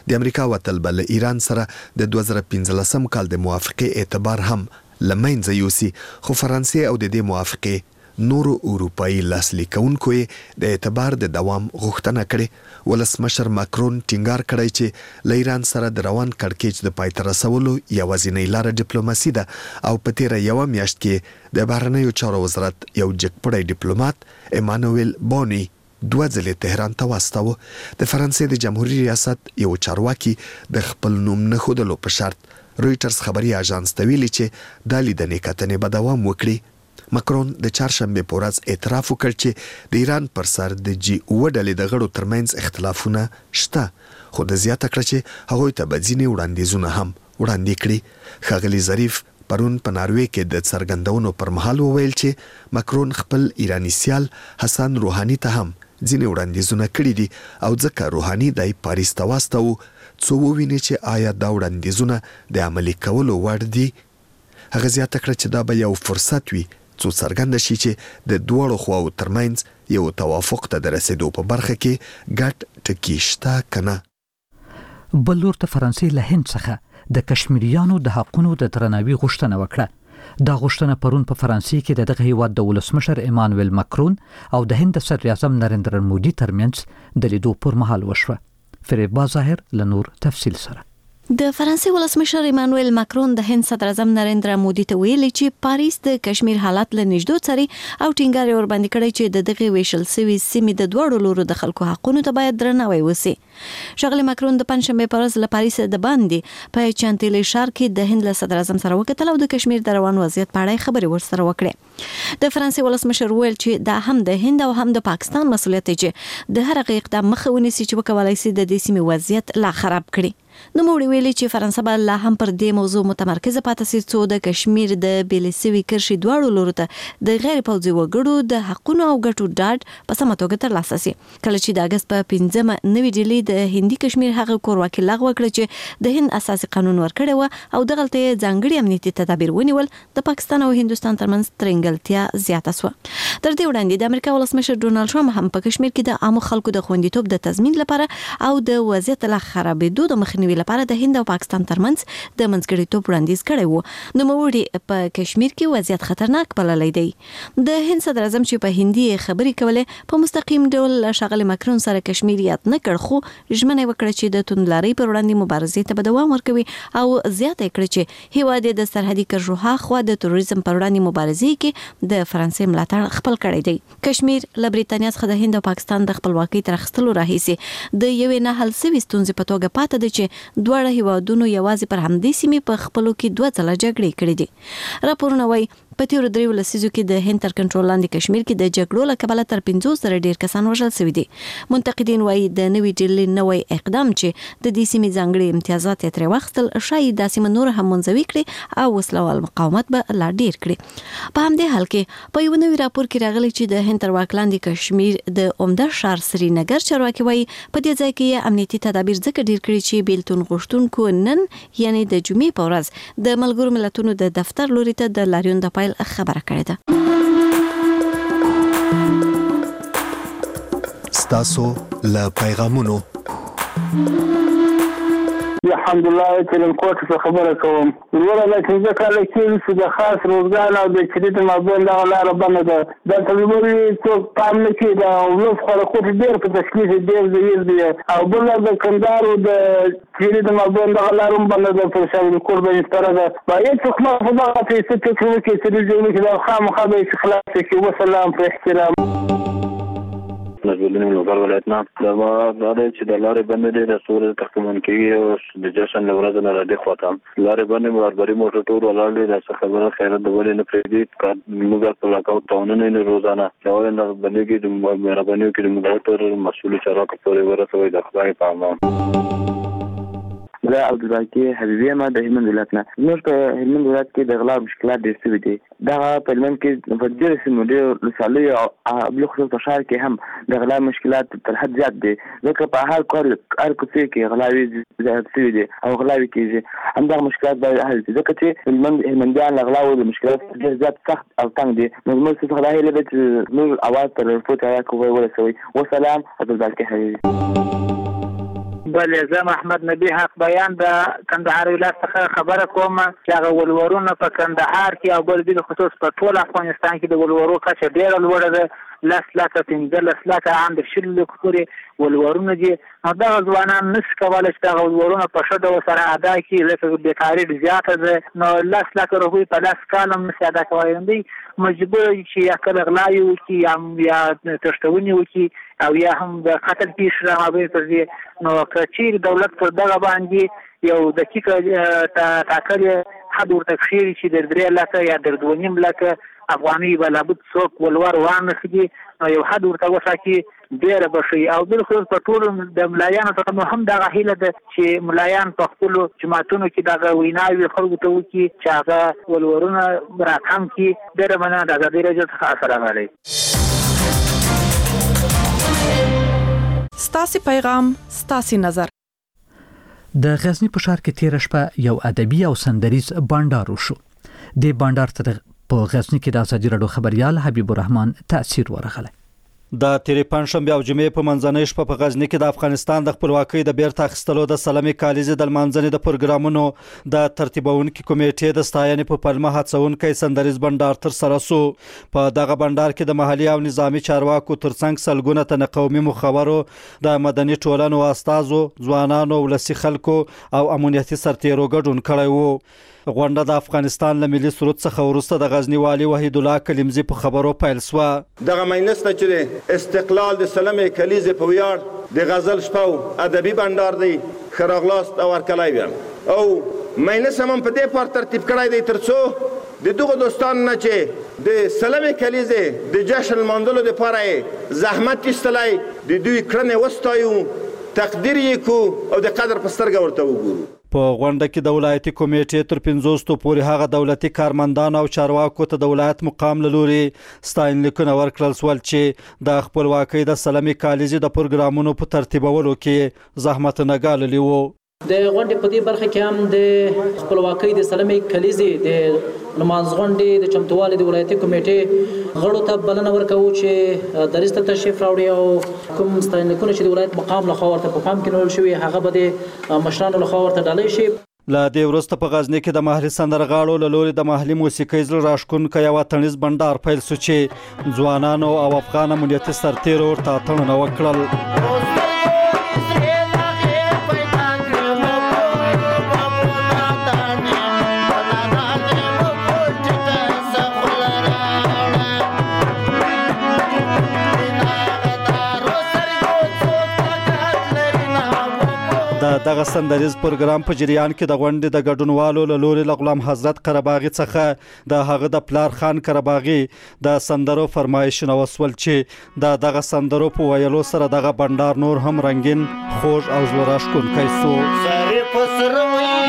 د امریکا وتل بل ایران سره د دوه زره پنځلسم کال د موافقه اعتبار هم لمنځه یوسي، خو فرانسې او د دې موافقه نورو اروپایي لاسلیکونکو د اعتبار د دوام غوښتنه کړې. ولسمشر ماکرون ټینګار کړی چې له ایران سره د روان کړکېچ د پای ته رسولو یوازینۍ لاره ډیپلوماسي ده او په تیره یوه میاشت کې د بهرنیو چارو وزارت یو جګپړی ډیپلومات ایمانویل بونی دوه ځلې تهران ته واستاوه. د فرانسې د جمهوریت ریاست یو چارواکي د خپل نوم نه ښودلو په شرط رویټرز خبري اژانس ته ویلي چې دا لیدنې کتنې به دوام وکړي. ماکرون د چهارشنبه په ورځ اعتراف وکړ چې د ایران پر سر د جی اوه ډلې د غړو ترمنځ اختلافونه شته، خو د زیاته کړ چې هغوی ته به ځینې وړاندیزونه هم وړاندې کړي. ښاغلي ظریف پرون په ناروې کې د څرګندونو پر مهال وویل چې ماکرون خپل ایرانی سیال حسن روحاني ته هم ځینې وړاندیزونه کړي دي او ځکه روحاني دای پاریس ته واستاوه څو وویني چې آیا دا وړاندیزونه د عملي کولو وړ دي. هغه زیاته کړ چې دا به یو فرصت وي څو څرګنده شي چې د دواړو خواو ترمنځ یو توافق ته د رسیدو په برخه کې ګډ ټکي شته که نه. بل لور ته فرانسې له هند څخه د کشمیریانو د حقونو د درناوي غوښتنه وکړه. دا غوښتنه پرون په فرانسې کې د دغه هیواد د ولسمشر ایمانویل ماکرون او د هند صدر اعظم نریندرا مودي ترمنځ د لیدو پر مهال وشوه. فریبا ظاهر له نور تفصیل سره. د فرانسې ولسمشر ایمانویل ماکرون د هند صدر اعظم نریندرا مودي ته ویلي چې پاریس د کشمیر حالات له نږدې څاري او ټینګار ور باندې کړی چې د دغه ویشل سوي سیمې د دوړو لورو د خلکو حقونو ته باید درناوی وشي. ښاغلي ماکرون د پنځشنبه په ورځ له پاریس د باندې په چانتیلې ښار کې د هند له صدر اعظم سره وکتل او د کشمیر د روان وضعیت په اړه خبرې ورسره وکړې. د فرانسې ولسمشر ویل چې دا هم د هند او هم د پاکستان مسؤلیت دی چې د هر هغه اقدام مخه ونیسي چې وکولای شي د دې سیمې وضعیت لا خراب کړي. نو موږ ویلي چې فرانسه به لا هم پر دې موضوع متمرکزه پاتې شي څو د کشمیر د بیلسوي کرشي دواړو لورو ته د غیر پوځي وګړو د حقونو او ګټو ډاډ په سمه توګه ترلاسه شي. کله چې د اگست په پنځمه نوې ډیلي د هندي کشمیر هغه کورواکي لغوه کړ چې د هند اساسي قانون ورکړی و او دغه ته ځانګړي امنیتي تدابیر ونیول، د پاکستان او هندستان ترمنځ ترنګلتیا زیاته شوه. تر دې وړاندې د امریکا ولسمشر ډونالد ټرمپ هم په کشمیر کې د عامو خلکو د خوندیتوب د تضمین لپاره او د وضعیت لا خرابېدو د مخنیوي لپاره د هند او پاکستان ترمنځ د منځګړیتوب وړاندیز کړی و. نو موږ په کشمیر کې وضعیت خطرناک بللی دی. د هند صدر اعظم چې په هندي خبرې کولې په مستقیم ډول ښاغلي ماکرون سره کشمیر یاد نه کړ، خو ژمنه وکړه چې د توندلارۍ پر وړاندې مبارزې ته به دوام ورکوي او زیاته کړه چې هیواد د سرحدي کرښو هاخوا د تروریزم پر وړاندې مبارزې کې د فرانسې ملاتړ خپل کړی دی. کشمیر له بریتانیا څخه د هند او پاکستان د خپلواکۍ تر اخیستلو راهیسې د یوې نه حل سوي ستونزې په توګه پاتې ده چې دواړه هیوادونو یوازې پر همدې سیمې په خپلو کې دوه ځله جګړې کړې دي. راپورونه وایي په تیرو دریو لسیزو کې د هند تر کنټرول لاندې کشمیر کې د جګړو له کبله تر پنځوس زره ډیر کسان وژل شوي دي. منتقدین وایي د نوې ډیلي نوی اقدام چې د دې سیمې ځانګړي امتیازات یې ترې واخیستل ښایي دا سیمه نور هم منزوي کړي او وسلوال مقاومت به لا ډیر کړي. په همدې حال کې په یو نوي راپور کې راغلی چې د هند تر واک لاندې کشمیر د عمده ښار سرینګر چارواکي وایي په دې ځای کې امنیتي تدابیر ځکه ډیر کړي چې بیلتون غوښتونکو نن یعنی د جمعې په ورځ د ملګرو ملتونو د دفتر لوري ته د لاریون د پیل خبره کړې ده. ستاسو له پیغامونو الحمدلله چې کوټ څخه خبره کوم ورته د چې کله چې د خاص روزګار او د چریت مابین د لار باندې ده د تلوري څو پام نه کې دا نو خو کوټ ډیر په تشکیل ډیر زیر دی او بل د کندهار او د چریت مابین د لار باندې د فرشاوي کوټ به استراده باید څوک ما په هغه څه چې کوي چې د ژوند کې د خامخا به خلاص کې وسلام په احترام مجبورین لوګر ولایتنا دا دا چې د لارې باندې د سورې تقریبا کې او د جشن ورځ نه راځي خواته لارې باندې مربري موټر ټول ولاړ د خبره خیرت د ولې نه پریږدي موږ په لکاو تاونه نه روزانه دا نه باندې کې د مهرباني کې د موټر مسؤل چارواکو پورې ورسوي د خدای په امان. زه عبدالباقي حبیبي ما د هلمند ولایت نه زموږ په هلمند ولایت کې د غلا مشکلات ډېر شوي دي. دغه په هلمند کې په ډېرو سیمو ډېرو ولسوالیو او بالخصوص په ښار کې هم د غلا مشکلات تر حد زیات دي ځکه په هر کار هر کوڅې کې غلاوې زیات شوي دي او غلاوې کېږي. همدغه مشکلات باید حل شي ځکه چې هلمند هلمندیان له غلاو د مشکلات ډېر زیات سخت او تنګ دي. نو زموږ څخه دا هیله ده چې زموږ اواز تر رپورټ راکوي ورسوي. وسلام عبدالباقي حبیبي. بلې زه محمد نبی حق بیان د کندهار ولایت څخه خبره کوم چې هغه ولورونه په کندهار کې او بل بل خصوص په ټول افغانستان کې د ولورو کچه ډېره لوړه ده، لس لکه پنځلس لکه عام د شل لکو پورې ولورونه دي. نو دغه ځوانان نشي کولی چې دغه ولورونه په ښه ډول سره ادا کړي، ځکه بېکاري ډېره زیاته ده. نو لس لکه روپۍ په لس کال هم نشي ادا کولی. دوی مجبور چې یا کله غلاوې وکړي یا تښتونې وکړي او یا هم د قتل پیښې رامنځته کړي. نو که چیرې دولت پر دغه باندې یو دقیقه ټاکلې حد ورته کښېږدي چې د درې لکه یا د دوه نیم لکه افغاني به لابد څوک ولور وانخلي، نو یو حد ورته وټاکي ډېره به ښه. او بالخصوص په ټولو د ملایانو څخه مو هم دغه هیله ده چې ملایان په خپلو جماعتونو کې دغه ویناوې خلکو ته وکړي چې هغه ولورونه راکم کړي. ډېره مننه د ازادي راډیو څخه. السلام علیکم. ستاسې پیغام ستاسې نظر. د غزنی په ښار کې تیر شپه یو ادبي او سندریز بانډار وشو. د بانډار ته په غزنی کې د ازادي راډیو خبريال حبیب الرحمن تاثیر ورغله. د تیرې پنځشنبه او جمعې په منځنۍ شپه په غزنی کې د افغانستان د خپلواکۍ د بیرته اخیستلو د سلمې کالیزې د لمانځنې د پروګرامونو د ترتیبونکو کمیټې د ستاینې په پلمه هڅونکي سندریز بندر تر سره سو. په دغه بندر کې د محلي او نظامی چارواکو ترڅنګ سلګونه تن قومي مخورو، د مدني ټولنو استازو، ځوانانو، ولسی خلکو او امنیتي سرتیرو ګډون کړی وو. غونډه د افغانستان له ملي سرود څخه وروسته د غزنی والي وحید الله کلیمزی په خبرو پیل سو. دغه مینسته چې استقلال د سلمې کلیزې په ویاړ د غزل شپه ادبي بندر دی خراغلاست او ورکلای ویم او مینسه هم په دې پر ترتیب کړای دی ترڅو د دغه دوستان نه چې د سلمې کلیزې د جشن ماندلو لپاره زحمت ایستلای د دوی کړنې وستایو، تقدیر یې کو او د قدر په سترګه ورته وګورو. په غونډه کې د ولایتي کمیټې تر پنځوستو پورې هغه دولتي کارمندان او چارواکو ته د ولایت مقام له لوري ستاینلیکونه ورکړل شول چې د خپلواکۍ د سلمې کالیزې د پروګرامونو په ترتیبولو کې زحمت نه ګاللی وو. د غونډې په دې برخه کې هم د خپلواکۍ د سلمې کلیزې د لمانځ غونډې د چمتووالي د ولایتي کمیټې غړو ته بلنه ورکوو چې دریځ ته تشریف راوړي او کوم ستاینلیکونه چې د ولایت مقام لخوا ورته په پام کې نیول شوي هغه به د مشرانو لخوا ورته ډالۍ شي. له دې وروسته په غزنی کې د محلي سندرغاړو له لوري د محلي موسیقۍ زړه راښکونکی یو اتڼیز بندر پیل شو چې ځوانانو او افغان امنیتي سرتیرو ورته اتڼونه وکړل. دغه سندریز پروګرام په جریان کې د غونډې د ګډونوالو له لوري له غلام حضرت قرباغي څخه د هغه د پلار خان قرباغي د سندرو فرمایشونه وسول چې د دغه سندرو په ویلو سره دغه بندر نور هم رنگین، خوږ او زړه راښکونکی سو.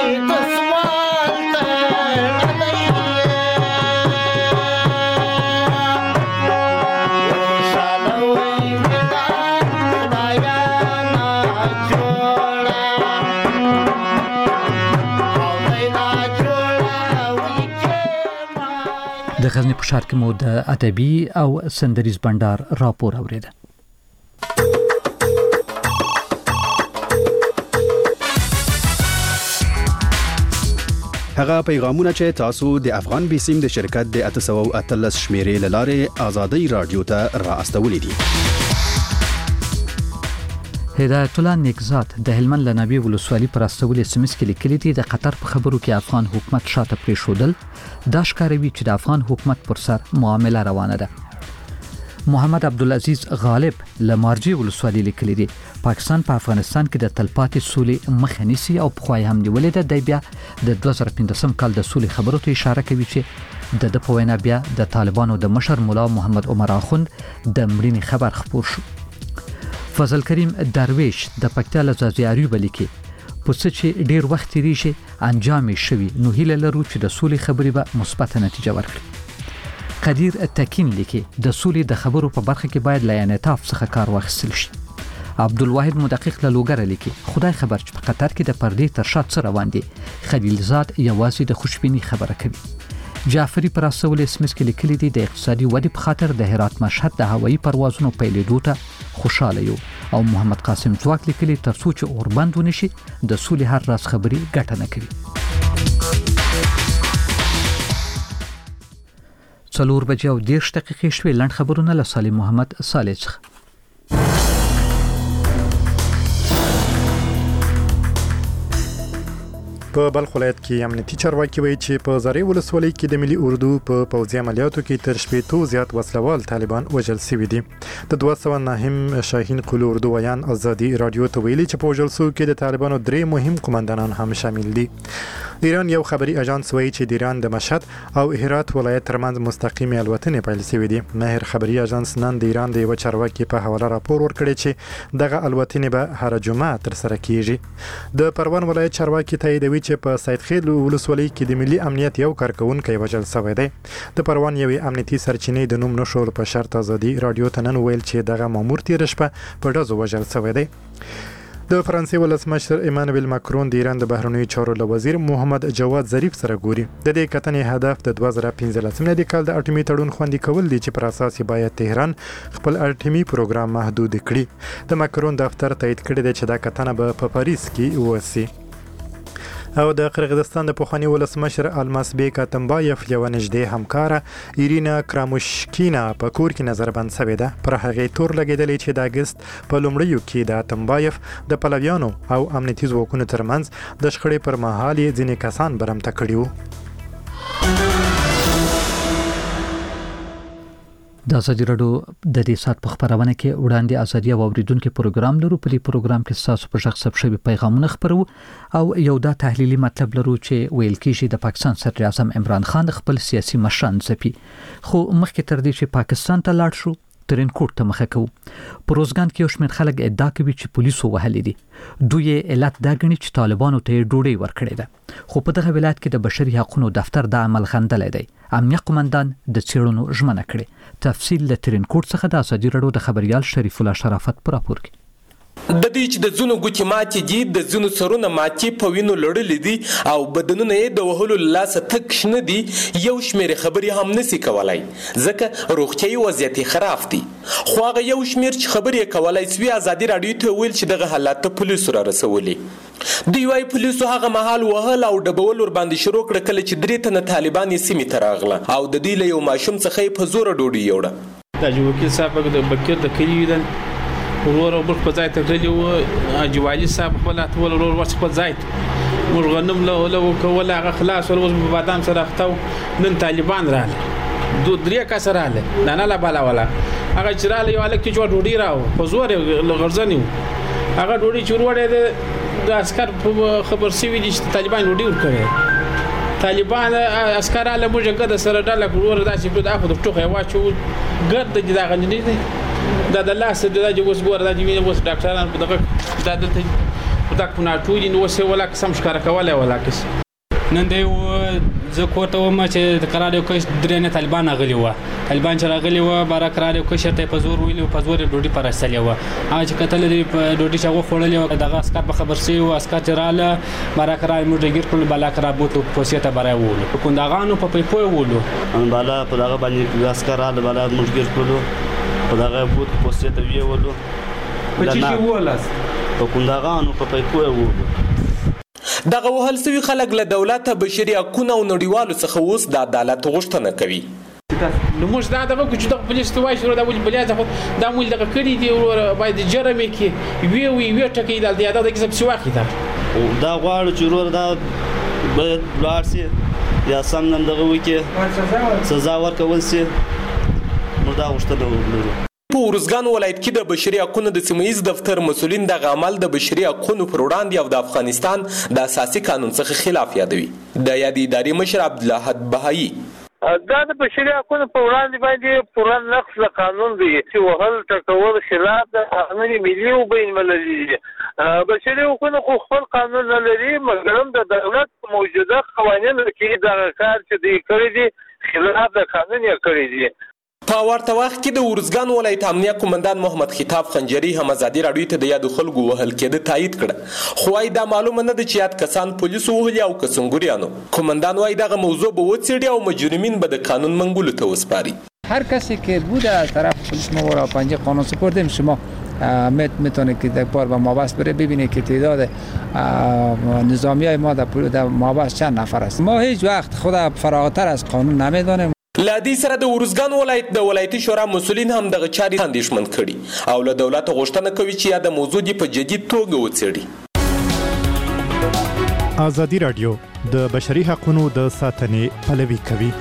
د غزنی په ښار کې مو د ادبي او سندریز بندر راپور اوریده. هغه پیغامونه چې تاسو د افغان بیسیم د شرکت د اته سوه او اتلس شمیرې لاره آزادی رادیو ته را استولې دي. هدایت الله نیکزاد د هلمند لنبی ولسوالي پر استول اس ام اس کې لیکلي دي د قطر په خبرو کې افغان حکومت شاته پرې شودل دا ښکاروي چې د افغان حکومت پر سر معامله روانه ده. محمد عبدالعزیز غالب لمارجی ولسوالي لیکلي دي پاکستان په افغانستان کې د تلپاتې سولې مخه نیسي او په خوای هم نیولې ده. د بیا د دوه زره پنځم کال د سولې خبرو ته اشاره کوي چې د د په وینا بیا د طالبانو د مشر مولا محمد عمر اخوند د مړینې خبر خپور شو. فضل کریم درویش د پکتیا لزازي اریوب لیکي په څه چې ډیر وخت تیریږي انجام شوی نو هیله لرو چې د سولې خبرې به مثبت نتیجه ورکړي. قدیر تکین لیکي د سولې د خبرو په برخه کې باید له انعطاف څخه کار واخیستل شي. عبدالواحد مدقق له لوګر لیکي خدای خبر چې په قطر کې د پردې تر شا څه روان دي. خلیلزاد یوازې د خوشبینی خبره کوي. جعفری پر اسول اسمس کې لیکلي دي د اقتصادي ودې په خاطر د هرات مشهد د هوایي پروازونو پیلېدو ته خوشاله یو او محمد قاسم ځواک لیکلي ترڅو چې اوربند ونشي د سولې هر راز خبري ګټه نه کوي. څلور بجې او دېرش دقیقې شوې. لنډ خبرونه له صالح محمد صالح څخه. په بلخ ولایت کې امنیتي چارواکي وایي چې په زاري ولسوالۍ کې د ملي اردو په پوځي عملیاتو کې تر شپېتو زیات وسلوال طالبان وژل شوي دي. د دوه سوه نهم شاهین قلو اردو ویان ازادي رادیو ته ویلي چې په وژل شوو کې د طالبانو درې مهم قومندانان هم شامل دي. ایران یو خبري اژانس وایي چې د ایران د مشهد او هرات ولایت ترمنځ مستقیمه الوتنې پیل شوې دي. ماهر خبري اژانس نن د ایران د یو چارواکي په حواله راپور ورکړی چې دغه الوتنې به هر جمعه تر سره کیږي. د پروان ولایت چارواکي تاییدوي چې په سید خیل ولسوالۍ کې د ملي امنیت یو کارکونکی وژل شوی دی. د پروان یوې امنیتي سرچینې د نوم نشول په شرط ازادي رادیو ته نن ویل چې دغه مامور تیر شپه په ډزو وژل شوی دی. د فرانسې ولسمشر ایمانوئل ماکرون د ایران د بهرنیو چارو له وزیر محمد جواد ظریف سره ګوري. د دې کتنې هدف د دوه زره پنځلسم د کال د اټومي تړون خوندي کول دي چې پر اساس باید تهران خپل اټومي پروګرام محدود کړي. د ماکرون دفتر تایید کړی دی چې دا کتنه به په پاریس کې وسی. او د قرغیزستان د پخوانی ولسمشر الماسبیک اتمبایف یو نږدې همکاره ایرینا کراموشکینا په کور کې نظربند شوې ده. پر هغې تور لګېدلې چې د اګست په لومړیو کې د اتمبایف د پلویانو او امنیتي ځواکونو ترمنځ د شخړې پر مهال یې ځینې کسان برمته کړي وو. د ازادي رادیو د دې سات په خبرونه کې وړاندې ازادي او اوریدونکو پروګرام لرو. په دې پروګرام کې تاسو په شخص ثبت شوی پیغامونه خبرو او یو دا تحلیلي مطلب لرو چې ویل کېږي د پاکستان صدر اعظم عمران خان خپل سیاسي مشران ځپي. خو مخکې تر دې چې پاکستان ته لاړ شو ترين کوټ ته مخه کوو. پروزګان کې یو شمېر خلک ادعا کوي چې پولیسو وهلي دي. دوی علت دا ګڼي چې طالبانو ته ډوډۍ ورکړې ده. خو په دغه ولایت کې د بشري حقوقو دفتر د عمل غندلې دی. امنیه قومندان د چیرونو ژمنه کړې. تفصیل له ترين کوټ څخه د ازادي رادیو د خبريال شریف الله شرافت پر راپور کې. د دې چې د زونو ګوتی ماتي دي د زونو سرونه ماتي په وینو لړلې دي او بدنونه یې د وهلو لاسه تک شنه دي یو شمېر خبري هم نسی کولای ځکه روغتيایي وضعیت خراب دي. خو هغه یو شمېر چې خبري کولای سوي ازادي رادیو ته ویل چې دغه حالت ته پولیسو را رسولي. دوی وايي پولیسو هغه مهال وهل او ډبول ور باندې شروع کړ کله چې درې تنه طالبان یې سیمې ته راغله او د دې له یو ماشوم څخه په زور ډوډۍ یوړه. د وکیل صاحب د بکیر د کلی ویدل ورور او په ځای ته غلي او جوالي صاحب خپل ټول ورور ورڅ په ځای موږ غنم له له کول هغه خلاص ول اوس په بادام سره اختو نن طالبان رااله دو درې کا سره رااله نه نه لا بالا ولا هغه چراله یو الک چې جوړ ډوډۍ راو په زور غرزنی هغه ډوډۍ چوروړې د عسكر په خبر سی وی دي چې طالبان ډوډۍ ورکړي. طالبان عسكر له موږ ګد سره ډاله ورور داسې په دغه د ټوخه واچو ګرد دي دا غنډې دي دا د لاس د د اوس ګور د وینې اوس ډاکټران په دغه دا دلته دا کونه ټولې نو وسه ولا قسم ښکار کوله ولا کس نن دی زه کوته و ما چې د قرار یو کس درې نه طالبان غلي و طالبان چې راغلي و بار قرار یو کس ته په زور ویلو په زور ډوډۍ پرستلې و هغه چې کتل دی په ډوډۍ چې خوړلې و دغه اسکار په خبر سي و اسکار چراله بار قرار موږ ګیر کول بالا قرار بوته پوسیته برای وولو کوندغانو په پیپو وولو ان بالا په دغه باندې اسکار رااله بالا موږ ګیر کولو په دغه بوت پوسیته ویولو په چې ولاس په کوندغانو په پیپو وولو. دغه وهل سوي خلک له دولت بشري حقوقو او نړیوالو څخه اوس د عدالت غوښتنه کوي. نو موږ دا دغه کوم چې د پولیس توای شروع دا ول بلیا ځخه دا مول دغه کړی دی باید جرمه کې وی وی وی ټکی د یاد د کیسه واخی دا دا غواړو چې ورور دا باید لارسي یا سم نن دغه وکي سزا ورکول سي نو دا غوښتنه وکړو. په ورزګان ولایت کې د بشري حقوقو د سیمایي دفتر مسولین د عمل د بشري حقوقو پر وړاندې او د افغانستان د اساسي قانون څخه خلاف یادوي. د یادې ادارې مشر عبدالحد بهایی دا د بشري حقوقو په وړاندې باندې پوره نقض د قانون دی چې وهل ټکول خلاف د قانون ملي او بین المللي دي. بشري حقوقو خو خپل قانون نه لري مګر د دولت موجوده قوانینو کې دا کار چې دی کړی دي خلاف د قانون یې کړی دي. په ورته وخت کې د ورزګان ولایت امنیه قومندان محمد خطاب خنجری هم ازادي راډیو ته د یادو خلکو وهل کېده تایید کړه، خو وايي دا معلومه نه ده چې یاد کسان پولیسو وهلي او که سنګوریانو. قومندان وايي دغه موضوع به وڅېړي او مجرمین به د قانون منګولو ته وسپاري. هر کسی که بوده از طرف پلیس ما و پنجه قانون سپردیم. شما میتونه که در بار با مابست بره ببینه که تعداد نظامی های ما در مابست چند نفر است. ما هیچ وقت خود فراغتر از قانون نمیدانیم. له دې سره د ورزګان ولایت د ولایتي شورا مسولین هم دغه چارې اندېښمن کړي او له دولت غوښتنه کوي چې دا موضوع دې په جدي توګه وڅېړي. ازادي راډیو د بشري حقوقو د ساتنې پلوي کوي.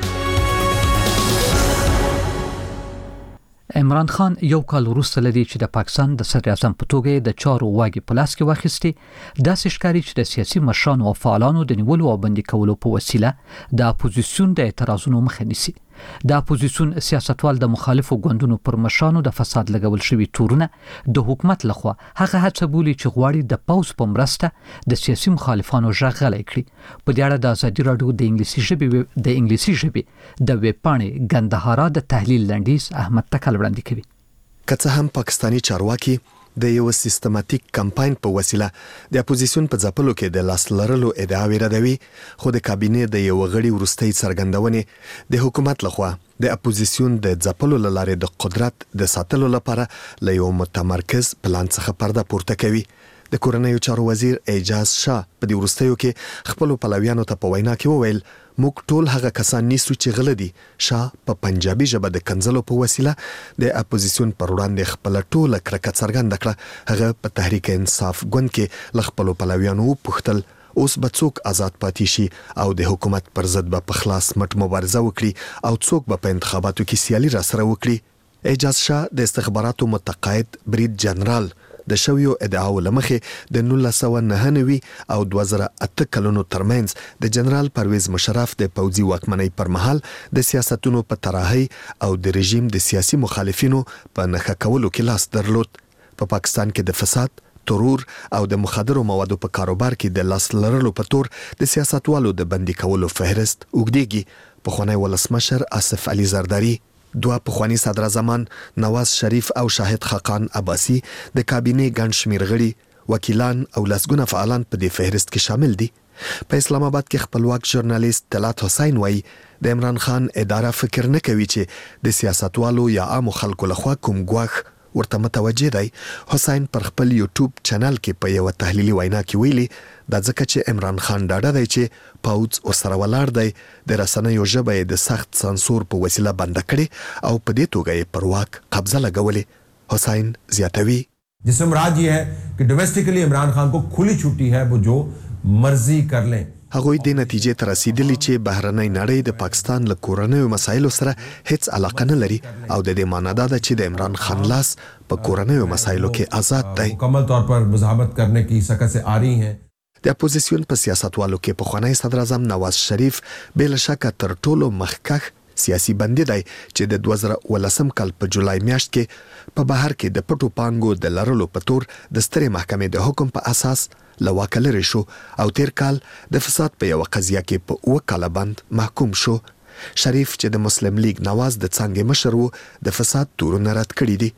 عمران خان یو کال وروسته لدی چې د پاکستان د صدر اعظم په توګه د چارو واګي په لاس کې واخیستي، داسې ښکاري چې د سیاسي مشرانو او فعالانو د نیولو او بندي کولو په وسیله د اپوزیسیون د اعتراضونو مخه نیسي. د اپوزیسیون سیاستوال د مخالفو ګوندونو پر مشرانو د فساد لګول شوی تورونه د حکومت لخوا هغه هڅه بولي چې غواړي د پوز په مرسته د سیاسي مخالفانو ژغ غلي کړي. په دې اړه د ازادي راډیو د انګلیسي ژبې د انګلیسي ژبې د ویب پاڼې ګندهارا د تحلیل لنډیز احمد تکل وړاندې کوي. که څه هم پاکستانی چارواکي د یو سیستماتیک کمپاین په وسیله د اپوزیسیون په ځپلو کې د لاس لرلو ادعاوې ردوي، خو د کابینې د یو غړي وروستۍ څرګندونې د حکومت لخوا د اپوزیسیون د ځپلو لاره د قدرت د ساتلو لپاره له یو متمرکز پلان څخه پرده پورته کوي. د کورنیو چارو وزیر اعجاز شاه په دې وروستیو کې خپل پلویانو ته په وینا کې وویل موږ ټول هغه کسان نیسو چې غلدي. شاه په پنجابي ژبه د کنځلو په وسیله د اپوزیسیون پر وړاندې خپل ټوله کرکه څرګنده کړه. هغه په تحریک انصاف ګوند کې له خپل پلویانو وپوښتل اوس به څوک آزاد پاتې شي او د حکومت پر ضد به په خلاص مټ مبارزه وکړي او څوک به په انتخاباتو کې سیالي را سره وکړي. اعجاز شاه د استخباراتو متقاعد برید جنرال د شویو ادعاو لمخې د نولس سوه نهه نوي او دوه زره اته کلونو ترمنځ د جنرال پرویز مشرف د پوځي واکمنۍ پر مهال د سیاستونو په طراحي او د رژیم د سیاسي مخالفینو په نښه کولو کې لاس درلود. په پا پاکستان کې د فساد، ترور او د مخدرو موادو په کاروبار کې د لاس لرلو په تور د سیاستوالو د بندي کولو فهرست اوږدېږي. پخوانی ولسمشر آصف علي زرداری، دوه پخوانی صدر اعظمان نواز شریف او شاهد خاقان عباسی، د کابینې ګڼ شمېر غړي، وکیلان او لسګونه فعالان په دې فهرست کې شامل دي. په اسلام آباد کې خپلواک ژورنالیست طلعت حسین وایي د عمران خان اداره فکر نه کوي چې د سیاستوالو یا عامو خلکو لخوا کوم ګواښ ورته متوجه دی. حسین پر خپل یوټیوب چینل کې په یو تحلیلي وینا کې ویلي دا ځکه چې عمران خان ډاډه دی چې پوځ ورسره ولاړ دی، د رسنیو ژبه یې د سخت سانسور په وسیله بنده کړې او په دې توګه یې پر واک قبضه لګولې. حسین زیاتوي جس میں مراد یہ ہے کہ ڈومیسٹکلی عمران خان کو کھلی چھٹی ہے، وہ جو مرضی کر لیں. هغوی د نتیجې ته رسیدلی چې بهرنۍ نړۍ د پاکستان له کورنیو مسایلو سره هیڅ علاقه نه لري او د دې معنی دا ده چې د عمران خان لاس په کورنیو مسایلو کې آزاد دی. مکمل طور پر مزاحمت کرنے کی سکت سے آ رہی ہیں. د اپوزیسیون په سیاستوالو کې پخوانی صدر اعظم نواز شریف بل شک تر ټولو مخکښ سیاسي بندي دی چې د دوه زره ولسم کال په جولای میاشت کې په بهر کې د پټو پانګو د لرلو په تور د سترې محکمې د حکم په اساس لواکه لري شو او تیر کال د فساد په یو قضیه کې په اوه کاله بند محکوم شو. شریف چې د مسلم لیگ نواز د څنګه مشر وو د فساد تورونه رد کړی دي.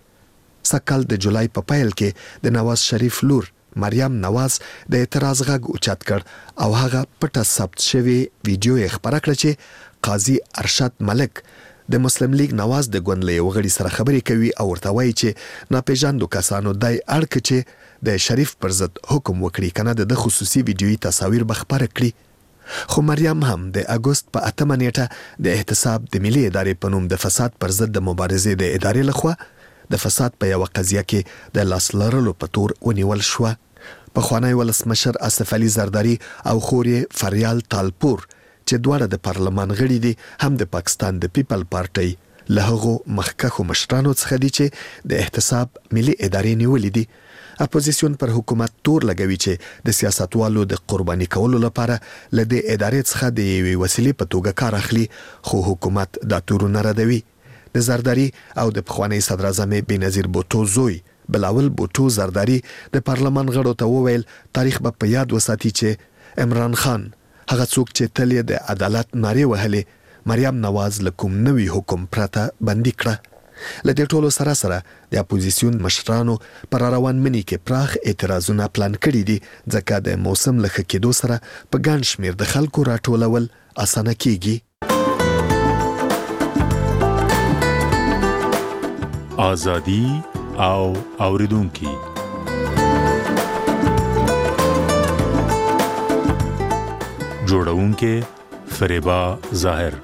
سکل د جولای په پایل کې د نواز شریف لور مریم نواز د اعتراض غږ اوچت کړ او هغه پټه ثبت شوی ویډیو یې خبره کړه چې قاضي ارشد ملک د مسلم لیگ نواز د ګوند له وغړي سره خبرې کوي او ورته وایي چې ناپېژاندو کسانو دای اړک چې د شریف پر ضد حکم وکړي کنه د خصوصي ویډیويي تصاویر بخبره کړي. خو مریم هم د اگست په اتمه نیټه د احتساب د ملي ادارې په نوم د فساد پر ضد د مبارزې د ادارې لخوا د فساد په یو قضیه کې د لاس لرلو په تور ونیول شو. پخوانی ولسمشر آصف علي زرداری او خورې فریال تالپور چې دواړه د پارلمان غړي دي هم د پاکستان د پیپل پارټي له هغو مخکښو مشرانو څخه دي چې د احتساب ملي ادارې نیولې دي. اپوزیسیون پر حکومت تور لګوي چې د سیاستوالو د قرباني کولو لپاره له دې ادارې څخه د یوې وسیلې په توګه کار اخلي، خو حکومت دا تورونه ردوي. د زرداری او د پخوانی صدر اعظم بېنظیر بوټو زوی بلاول بوټو زرداری د پارلمان غړو ته وویل تاریخ به په یاد وساتي چې عمران خان هغه څوک چې تل د عدالت نارې وهلې مریم نواز له کوم نوي حکم پرته بندي کړه. له دې ټولو سره سره د اپوزیسیون مشرانو پر روان منی کې پراخ اعتراضونه پلان کړي دي ځکه د موسم له ښه کېدو سره په ګڼ شمېر د خلکو راټولول اسانه کیږي. آزادي او اوریدونکي جوړونکي فریبا ظاهر.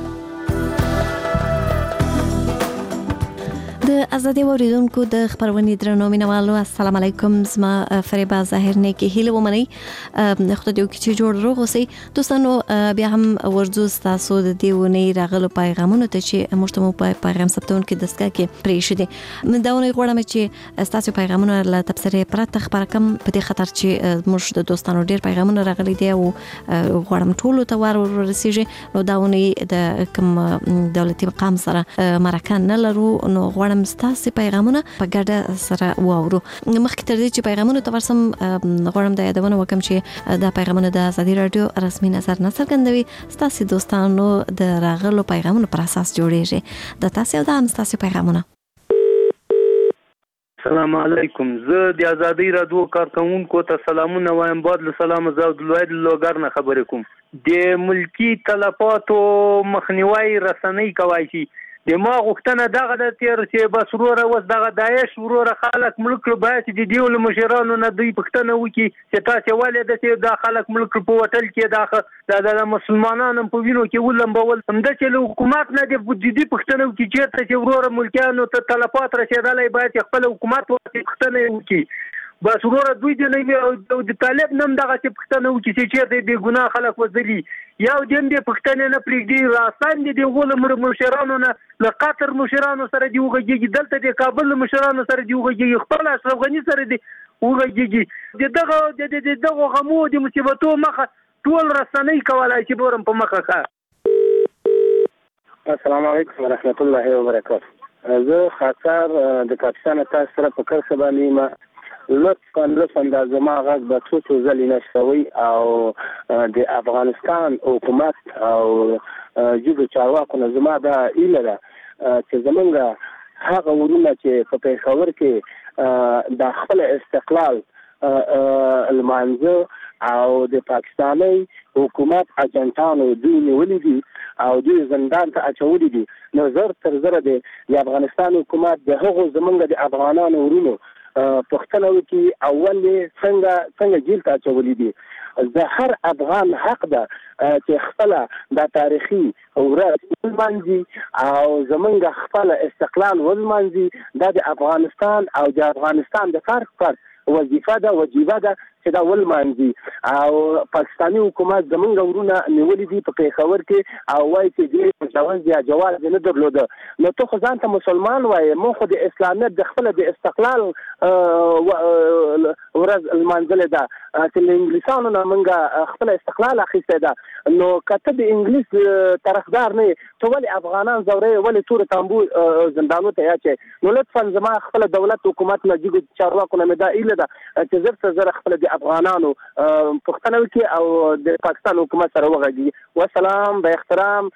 د ازادي اوریدونکو د خبرونې درنو مینوالو السلام علیکم. زما فریبا ظاهر نه کې هیله ومني خدای دې وکړي چې جوړ روغ اوسئ. دوستانو بیا هم ورځو تاسو د دې ونې راغلو پیغامونو ته چې مشتمو په پیغام ثبتون کې دسکا کې پرې شدي دا ونه غواړم چې تاسو پیغامونه له تبصره پرته خبر کم په دې خاطر چې موږ د دوستانو ډیر پیغامونه راغلي دي او غواړم ټول ته ور ورسیږي نو دا ونه د کوم دولتي مقام سره مرکه نه لرو نو غواړم ستاسو پیغامونه په ګډه سره واورو. مخکې تر دې چې پیغامونه ته ورسم غواړم د یادونه وکم چې دا پیغامونه د ازادي رادیو رسمي نظر نه څرګندوي. ستاسو دوستانو د راغلو پیغامونو پر اساس جوړیږي. د تاسو د هم ستاسو پیغامونه. السلام علیکم. زه د ازادي رادیو کارکونکو ته سلامونه وایم. بعد له سلام زاود لوید لوګر نه خبرې کوم. د ملکی تلفاتو مخنیوي رسنۍ کوي شي د ما غوښتنه دغه د تیر چې بس وروره اوس دغه داعش وروره خلک ملک باید چې د دیول مشرانو نه دوی پښتنه وکي چې تاسو ولې د چې د خلک ملک په وټل کې د د مسلمانانو په وینو کې ولمبول همدا چې حکومت نه د جدي پښتنه وکي چې وروره ملکیانو ته تلفات رسیدلای باید خپل حکومت ورته پښتنه وکي. بس وروره دوی د نه د طالب نم دغه چې پښتنه وکي چې د بې ګناه خلک وځلي یو دیم د پښتنه نه پرېږدي راستان دي د غول مشرانو نه له قطر مشرانو سره دی وغږیږي دلته د کابل مشرانو سره دی وغږیږي خپل اشرف غنی سره دی وغږیږي دغه د دغه غمو د مصیبتو مخه ټول رسنۍ کولای شي بورم په مخه ښه. السلام علیکم ورحمت الله وبرکاته. زه خاطر د پاکستان تاسو سره په کار سبا نیمه لطفا لطفا د زما غږ د څو څو ځلې نشوي او د افغانستان حکومت او جوړ چارواکو نه زما د ایله ده چې زمونږ هغه ورونه چې په پیښور کې د خپل استقلال المانزه او د پاکستاني حکومت اجنټانو دوی نیولې دي او دوی زندان ته اچولې دي. نو زر تر زر د افغانستان حکومت د هغو زمونږ د افغانانو ورونو پښتنه وکي اول څنګه څنګه جیل ته اچولې دي. د هر افغان حق ده چې خپل د تاریخي ورځ ولمانځي او زمونږ خپل استقلال ولمانځي. دا د افغانستان او د افغانستان د فرق فرق وظیفه ده وجیبه ده چې دا ولمانځي او پاکستاني حکومت زمونږ ورونه نیولې دي په پیښور کې او وایي چې دې جواز یا جواز نه درلوده. نو ته خو ځان ته مسلمان وایې مو خو د اسلامیت د خپل د استقلال ورځ لمانځلې ده چې له انګلیسانو نه موږ خپل استقلال اخیستی ده. نو که ته د انګلیس طرفدار نه یې ته ولې افغانان ځوروې ولې تور تامبو زندانو ته یاچې. نو لطفا زما خپل دولت حکومت نه جګو چارواکو نه مې دا ایله ده چې زر څه زر خپل د افغانانو پښتنه وکړي او د پاکستان حکومت سره وغږیږي. والسلام با احترام.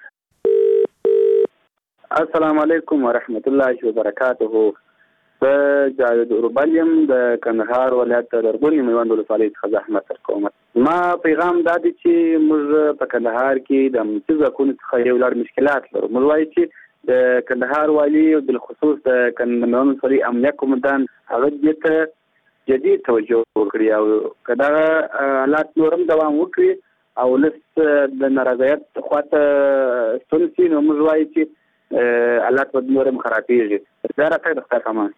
السلام علیکم ورحمت الله وبرکاته. زه جاوید اوربلیم د کندهار ولایت لرغونې میوند ولسوالۍ څخه زحمت درکوم. ما پیغام دا دی چې موږ په کندهار کې د امنیتي ځواکونو څخه یو لړ مشکلات لرو. موږ وایو چې د کندهار والي بالخصوص د کندهار ولسوالۍ امنیه قومندان هغه دې ته جدي توجه وکړي او که دغه حالات نورم دوام وکړي او لس د نارضایت خواته ستون شي نو موږ وایو چې حالات به نورم خرابېږي. دا راته د خدای امان.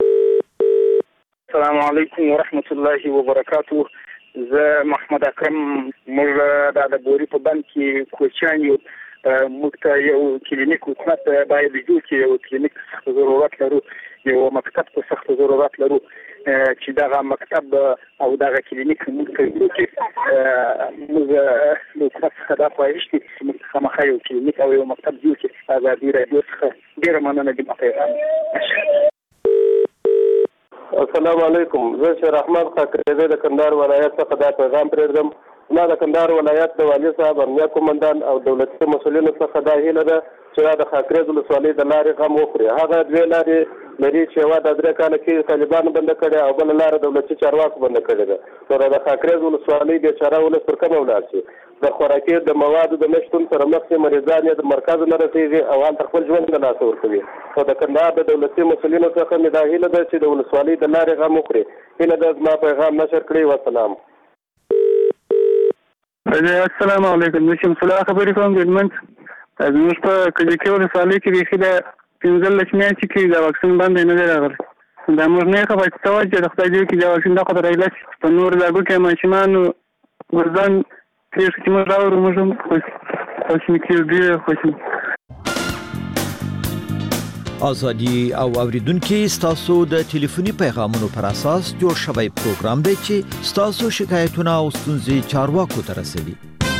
السلام علیکم ورحمت الله وبرکاته. زه محمد اکرم. موږ د بوري په بند کې کوچیان یو موږ ته یو کلینیک حکومت باید جوړ کړي یو کلینیک ضرورت لرو یو مکتب ته سخت ضرورت لرو چې دغه مکتب او دغه کلینیک موږ ته جوړ کړي. موږ د حکومت څخه دا خواهش دي چې موږ خامخا یو کلینیک او یو مکتب جوړ کړي. ازادي راډیو څخه ډېره مننه دي پیغام. السلام علیکم. زه شیر احمد خاکریزی د کندهار ولایت څخه دا پیغام پرېږدم ما د کندهار ولایت د والي صاحب امنیت قومندان او دولتي مسؤلینو څخه دا هیله ده چې د خاکریز ولسوالۍ د لارې غم وخوري. هغه دوه لارې لري چې یوه د درې کاله کې طالبانو بنده کړې او بله لاره دولتي چارواکو بنده کړې ده. نو د خاکریز ولسوالۍ بیچاره ولس پر کومه ولاړ شي؟ د خوراکي د موادو د نشتون سره مخ شي، مریضان یې د مرکز نه رسېږي او هلته خپل ژوند له لاسه ورکوي. نو د کندهار د دولتي مسؤلینو څخه مې دا هیله ده چې د ولسوالۍ د لارې غم وخوري. هیله ده زما پیغام نشر کړئ. وسلام. السلام علیکم. زه شمس الله خبرې کوم د هلمند. زموږ په کجکي ولسوالۍ کې بیخي د پنځلس میاشتې کې د واکسین باندې نه دی راغلی. دا موږ نه خبره کوو چې د خدای دې کې د واکسین دغه درایله په نور لاګو کې ماشومانو ورځان تېر چې موږ راوړو موږ هم خوشحالي کېږو ډېر خوشحالي. ازادي او اوریدونکو ستاسو د ټلیفوني پیغامونو پر اساس جوړ شوی پروګرام دی چې ستاسو شکایتونه او ستونزې چارواکو ته رسوي.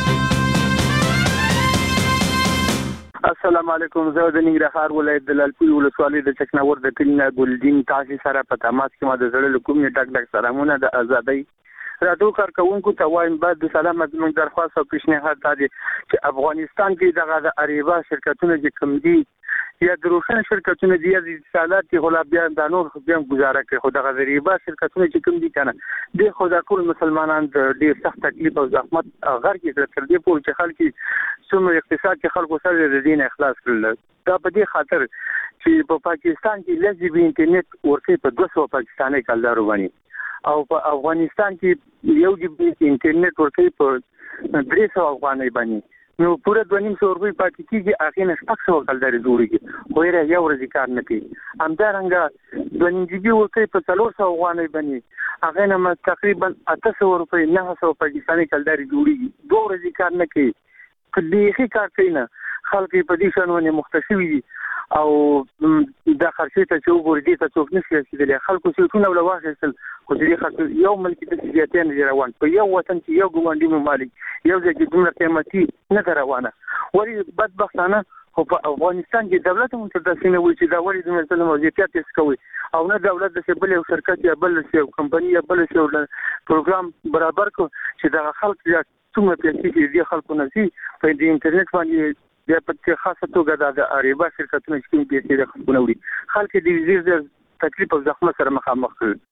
السلام علیکم. زه د ننګرهار ولایت د لالپورې ولسوالۍ د چکناور د کلي نه ګلدین تاسو سره په تماس کې ما د زړه له کومې ډک ډک سلامونه د ازادۍ راډیو کارکونکو ته وایم. بعد د سلام زموږ درخواست او پیشنهاد دا دی چې افغانستان کې دغه د اریبا شرکتونه چې کوم دي یا د روشن شرکتونه دي یا د اتصالات کې خلا بیا د نور بیا گزاره کوي، خو دغه د اریبا شرکتونه چې کوم دي کنه د خدا ټول مسلمانان د ډېر سخت تکلیف او زحمت غر کې تر دې پورې چې خلک څومره اقتصاد کې خلکو سره د دین اخلاص کړل. دا په دې خاطر چې په پاکستان کې لږ به انټرنیټ ورته په دوه سوه پاکستاني کلدارو باندې او په افغانستان کې یو جی بي انټرنیټ ورته په درې سوه افغانۍ باندې نو پوره دوه نیم سوه روپۍ پاتې کېږي. هغې نه شپږ سوه کلدارې جوړېږي خو یې یو ورځې کار نه کوي. همدارنګه دوه نیم جي بي ورته په څلور سوه افغانۍ باندې هغې نه تقریبا اته سوه روپۍ نهه سوه پاکستاني کلدارې جوړېږي. دوه ورځې کار نه کوي، بیخي کار کوي نه. خلک په دې شان باندې مخته شوي دي او دا خرچې ته چې وګوري دې ته څوک نشي رسېدلی. خلکو سیټونه له واخیستل خو د دې خاطر یو ملک داسې زیاتې نه دي روان په یو وطن کې یو ګاونډي ممالک یو ځای کې دومره قیمتي نه ده روانه. ولې بدبختانه خو په افغانستان کې دولت هم ورته داسې نه وایي چې دا ولې دومره ظلم او زیاتیات یې کوي او نه دولت داسې بل یو شرکت یا بل یو کمپني یا بل یو پروګرام برابر کړو چې دغه خلک یا څومره پیسې چې دې خلکو نه ځي په دې انټرنیټ باندې بیا په خاصه توګه د اریبا شرکتونه چې کوم پیسې د خلکو نه وړي خلک دې ډېر زیات تکلیف او زحمت سره مخامخ کړي.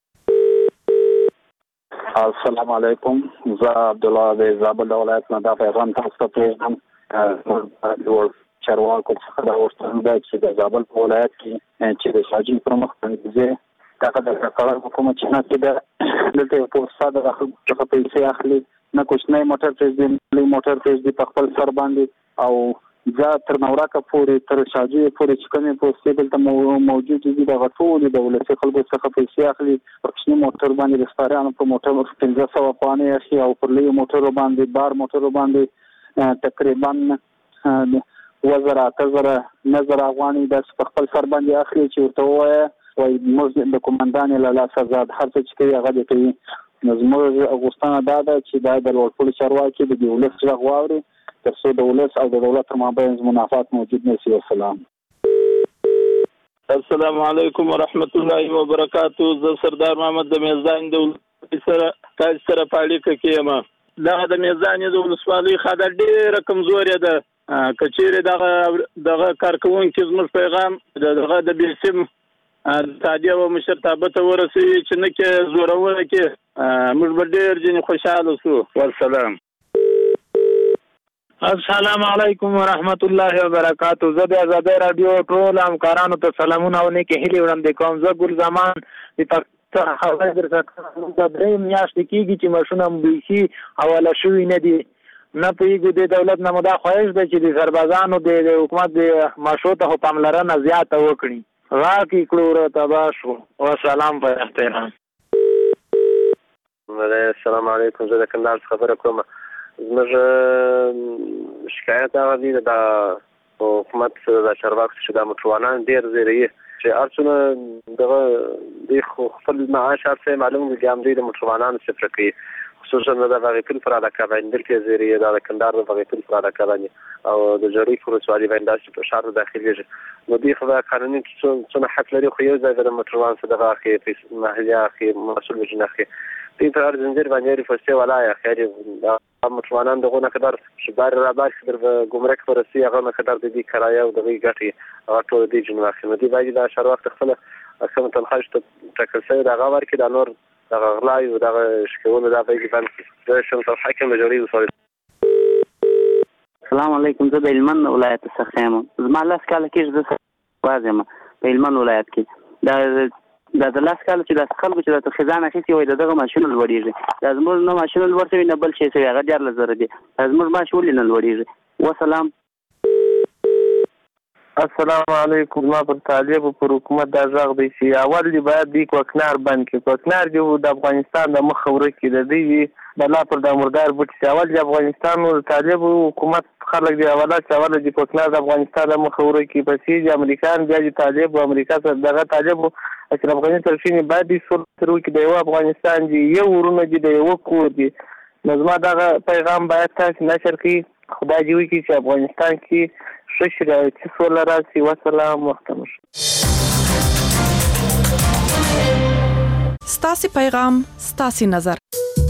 السلام علیکم. زه عبدالله د زابل ولایت نه دا پیغام تاسو ته پرېږدم. چارواکو څخه دا غوښتنه ده چې د زابل په ولایت کې چې د شاجین پر مخ باندې دغه د کړه حکومت چې نه کېده دلته په استاد د خلکو څخه پیسې اخلي، نه کوچنی موټر پرېږدي لوی موټر پرېږدي په خپل سر باندې او زه تر نوراکه پورې تر شاجي پورې چې کومې پوستې دلته موجود دي دغه ټولې د ولسي خلکو څخه پیسې اخلي. په کوچني موټر باندې د سپاریانو په موټر پنځه سوه افغانۍ اخلي او پر لویو موټرو باندې بار موټرو باندې تقریبا اووه زره اته زره نه زره افغانۍ داسې په خپل سر باندې اخلي چې ورته ووایه وایي موږ د قومندانې له لاسه ازاد هر څه چې کوي هغه دې کوي. نو زموږ غوښتنه دا ده چې دا د لوړپوړو چارواکي د دې ولس غږ واوري تر څو د ولس او د دولت تر مابین منافات موجود نه شي. والسلام. السلام علیکم ورحمت الله وبرکاتو. زه سردار محمد د میزان د سره تاسو سره په اړیکه کې یم. دا د میزان د ولسوالۍ خاطر ډېره کمزورې ده. کچېرې دغه دغه کارکوونکي زموږ پیغام دغه د بیسیم تادیه او مشرتابه ته ورسوي چې نه کې زورونه کې موږ به ډېر ځینې خوشحاله شو. والسلام. السلام علیکم ورحمت الله وبرکاتو. زه د ازادۍ راډیو ټول همکارانو ته سلامونه او نیکې هیلې وړاندې کوم. زه ګل زمان د پاکستان خبرې درته کوم. دا درې میاشتې کېږي چې ماشوم بیخي حواله شوي نه دي. نه پوهېږو د دولت نه مو دا خواهش ده چې د سربازانو د حکومت د ماشو ته خو پاملرنه زیاته وکړي. غاښ یې کړو ورته تباه شو. وسلام په احترام. السلام علیکم. زه د کندهار څخه خبره کوم. زموږ شکایت هغه دی د حکومت د چارواکو چې دا موټروانان ډېر زیروي چې هر څونه دغه دوی خپل معاش هر څه معلوم دي هم دوی د موټروانانو صفر کوي، خصوصا د بغیپل پر علاقه باندې دلته زیری د کندهار د بغیپل پر علاقه باندې او د جړی پر وسوالي باندې داسې په شهر داخلي نو دوی خو قانوني څونه حق لري خو یو ځای د موټروان څخه دغه اخی په محلي اخی مسؤل وجنه اخی في فرار زنجير بانيري فرسي ولا يا خيري متوانان دغونه قدر شبار راباش قدر ګمرک فرسي هغه قدر د دې کرایا او دغه ګټي راټول دي جنوا خدمتي باید د شهر وخت خپل اقسام تنخواهش ټاکل شوی د هغه ورکې د نور د غلای او د شکول د باید باندې د شمس الحاکم جوړي وصول. السلام علیکم. زه د هلمند ولایت څخه یم. زما لاس کال کې زه وازم په هلمند ولایت کې دا دا د لاس کال چې د خلکو چې د خزانه اخیستي وي دغه ماشین لوړیږي. دا زموږ نه ماشین لوړ نه بل شي سوي هغه ډیر لزر دي. زموږ ماشین نه لوړیږي. وسلام. السلام علیکم. ما پر طالب پر حکومت دا ځاغ دی چې اول دی باید دی کوکنار بند کې کوکنار جو د افغانستان د مخ ور کې د دی د لا پر د مردار بوت چې اول د افغانستان او طالب حکومت خلک دی اوله چې اول د کوکنار د افغانستان د مخ ور کې پسې د امریکان بیا د طالب او امریکا سره دغه طالب چې افغانستان ترشینی باید دی سر تر کې د افغانستان دی یو ورونه دی د یو کور دی. نظم دغه پیغام باید تاسو نشر کړئ. خدای دې وکړي چې افغانستان کې ششره چې سوله راشي. وسلام. وخت مو ستاسو پیغام ستاسو نظر.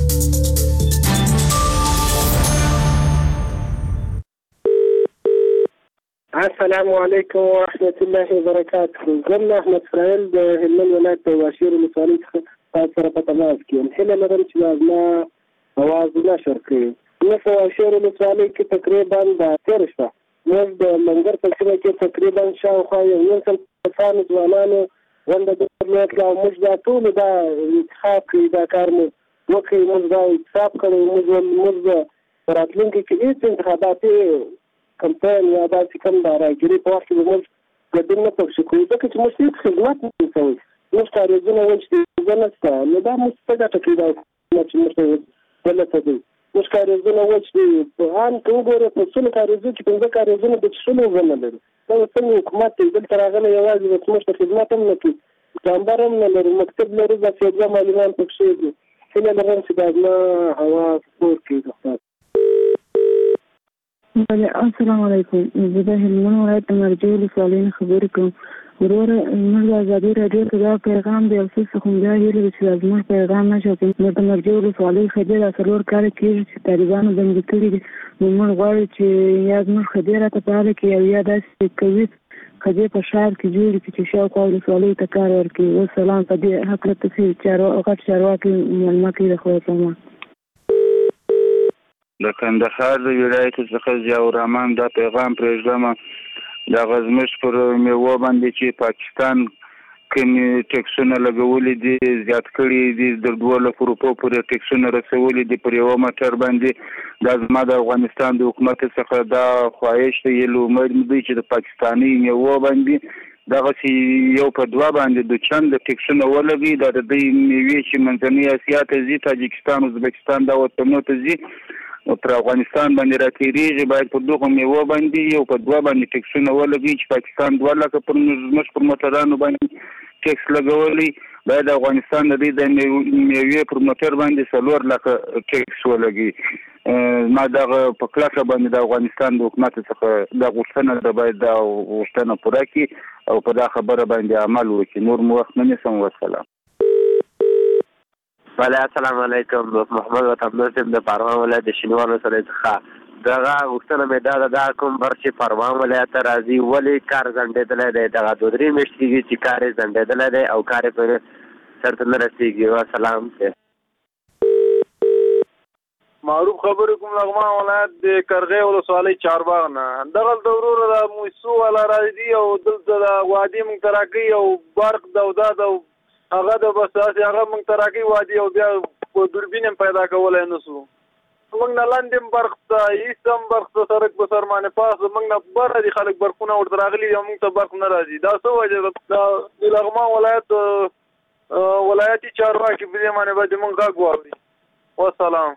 السلام علیکم ورحمۃ اللہ وبرکاتہ. زم احمد اسرائیل د هلمند ولایت د واشیر ولسوالۍ څخه تاسو سره په تماس کې یم. هله لرم چې ما اواز نشر کړی. نو په واشیر ولسوالۍ کې تقریبا د تیر شپه موږ د منګر په سیمه کې تقریبا شاوخوا یو نیم سل کسانو ځوانانو غونډه درلوده او موږ دا ټول دا انتخاب کړی دا کار مو وکړی. موږ دا انتخاب کړی. موږ موږ په راتلونکي کې هېڅ انتخاباتي کمپاین یا داسې کوم د راګیري په وخت کې موږ ګډون نه پکې کوو ځکه چې موږ هېڅ خدمت نه کوو. موږ کاریزونه وچ دي زه نشته نو دا موږ څه ګټه کوي دا چې موږ دلته دی. موږ کاریزونه وچ دي په ان کې وګوره په څلو کاریزو کې پنځه کاریزونه د څلو ونه لري. دا څنګه حکومت دې دلته راغلی یوازې د موږ ته خدمت هم نه کوي. ګامبر هم نه لري. مکتب لري دا چې دوه معلمان پکې دي. هله لرم چې دا نه هوا سپور کې. السلام علیکم. زه د هلمند ولایت د مرجو ولسوالۍ نه خبرې کوم. ورور موږ د ازادي راډیو ته دا پیغام دی او څه خو بیا هیله چې زموږ پیغام نشو نو د مرجو ولسوالۍ خبره د څلور کال کېږي چې طالبانو بندي کړي دي. نو موږ غواړو چې یا زموږ خبره ته په حاله کې او یا داسې کوي خدای په شهر کې جوړ کړي چې شاوخوا ولسوالۍ ته کار ورکړي. وسلام. په دې هکله تاسې چارواکي چارواکي معلومات یې خو ته د کندهار د ولایت څخه ضیاء الرحمن دا پیغام پرېږدم. د غزمش پر میوه باندې چې پاکستان کوم ټیکسونه لګولې دي زیات کړي دي د دوه لک روپو پورې ټیکسونه رسولې دي پر یو موټر باندې. دا زما د افغانستان د حکومت څخه دا خواهش دی یلو امید دی چې د پاکستاني میوه باندې دغه یو په دوه باندې د چند ټیکسونه ولګي. دا د دې میوې چې منځنۍ اسیا ته ځي تاجکستان ازبکستان دا وطنونو ته ځي پر افغانستان باندې راتېریږي باید په دغه میوه باندې یو په دوه باندې ټیکسونه ولګي چې پاکستان دوه لکه پر موږ پر موټرانو باندې ټیکس لګولی باید افغانستان د دې د میوې پر موټر باندې څلور لکه ټیکس ولګي. ما دغه په کلکه باندې د افغانستان د حکومت څخه د غوښتنه ده باید دا غوښتنه پوره کړي او په دا خبره باندې عمل وکړي. نور مو وخت نه نیسم. وسلام. وعلیکم السلام علیکم. محمد وطن د پروان ولایت د شینوار ولسوالۍ څخه دغه غوښتنه مې دا ده دا کوم بر چې پروان ولایت ته راځي ولې کار ځنډېدلی دی. دغه دوه درې میاشتې کېږي چې کار یې ځنډېدلی دی او کار یې پرې سرته نه رسېږي. وسلام. معروف خبرې کوم لغمان ولایت د کرغې ولسوالۍ چارباغ نه. دغلته د وروره د موسو والا راځي او دلته د وادي موږ ته راکوي او برق د او دا د هغه د بس داسې هغه موږ ته راکوي وادي او بیا په دوربین هم پیدا کولی نه سو. موږ نه لاندې هم برق ته ایست هم برق ته سړک په سر باندې پاس موږ نه بره دي خلک برقونه ورته راغلي او موږ ته برق نه راځي. دا څه وجه ده؟ د لغمان ولایت ولایتي چارواکي په دې باندې باید موږ غږ واوري. وسلام.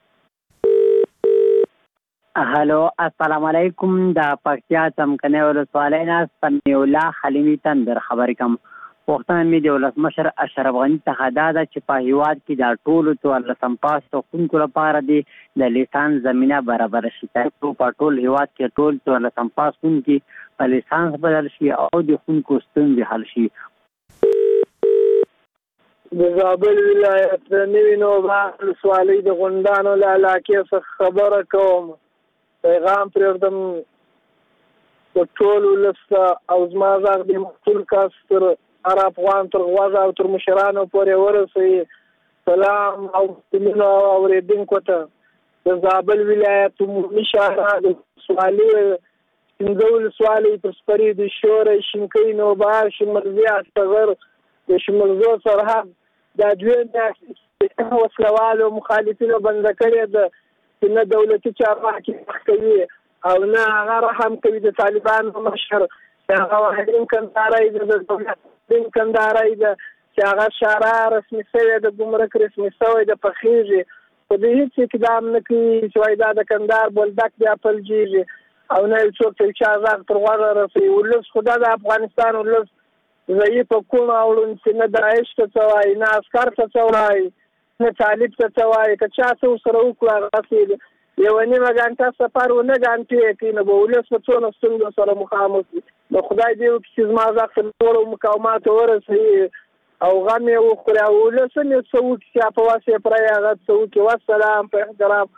هلو السلام علیکم. د پکتیا څمکنیو ولسوالۍ نه سمیع الله حلیمي تندر خبرې کوم. وختونه مې د ولسمشر اشرف غني څخه دا ده چې په هیواد کې د ټولو څوارلسم پاس ښوونکو لپاره د لیسانس زمینه برابره شي. ترڅو په ټول هیواد کې ټول څوارلسم پاس ښوونکي په لیسانس بدل شي او د ښوونکو ستونزې حل شي. د زابل ولایت د نوي نوبهار ولسوالۍ د غونډانو له علاقې څخه خبره کوم. پیغام پرېږدم د ټول ولس ته او زما غږ د ټول کس تر هر افغان تر غوږه او تر مشرانو پورې ورسوي. سلام او سلامونه اورېدونکو ته د زابل ولایت عمومي شاهراه د ولسوالۍ پنځه ولسوالۍ پر سپرې د شوری، شینکۍ، نوبهار، شمرزي، اټغر، د شمرزو سرحد دا دوې میاشتې وسلوالو مخالفینو بنده کړې ده چې نه دولتي چارواکي مخ کوي او نه هغه رحم کوي. د طالبانو مشر چې هغه واحدین کندهاری ده، د دولت کندهاری ده چې هغه شارع رسمي شوی د ګمرک رسمي شوی د پخېږي، خو د هېڅ اقدام نه کوي چې وایي دا د کندهار بولدک بیا پلجېږي او نه یو څوک چې چا غږ تر غوږه رسوي. ولس خو دا د افغانستان ولس ضعیفه کوڼ او ړوند چې نه داعش ته څه وایي، نه عسکر ته څه وایي، نه طالب ته څه وایي. که چا څه ورسره وکړو هغسې یوه نیمه ګنټه سفر ونه ګنټې کوي، نو به ولس په څونه ستونزو سره مخامخ وي. نو خدای دې وکړي چې زما غږ تر نورو مقاماتو ورسوي او غم یې وخوري او ولس هم یې څه وکړي چې په وس یې پرې هغه څه وکړي. والسلام په احترام.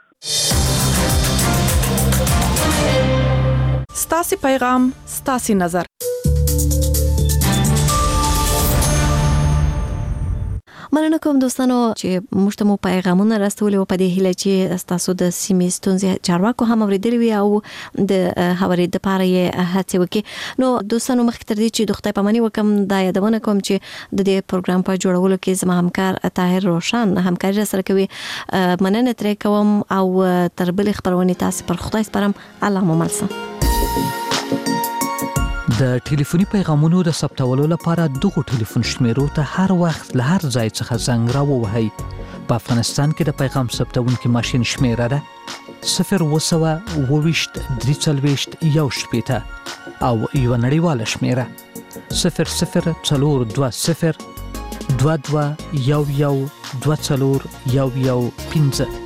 ستاسې پیغام ستاسې نظر. مننه کوم دوستانو چې موږ ته مو پیغامونه راستولي او په دې هیله چې تاسو د سیمې ستونزې چارواکو هم اوریدلې وي او د هواري د پاره یې هڅه وکړي. نو دوستانو مخکې تر دې چې د خدای پاماني وکم دا یادونه کوم چې د دې پروګرام په جوړولو کې زما همکار طاهر روشن همکاري سره کوي. مننه ترې کوم او تر بل خبرونه تاسو پر خدای سپارم. الله مو ملسه. د ټلیفوني پیغامونو د ثبتولو لپاره دغه ټلیفون شمیرو ته هر وخت له هر ځای څخه زنګ راووهئ. په افغانستان کې د پیغام ثبتونکي ماشین شمیره ده صفر اوه سوه اووه ویشت درې څلوېښت یو شپېته او یوه نړیواله شمیره صفر صفر څلور دوه صفر دوه دوه یو یو دوه څلور یو یو پنځه.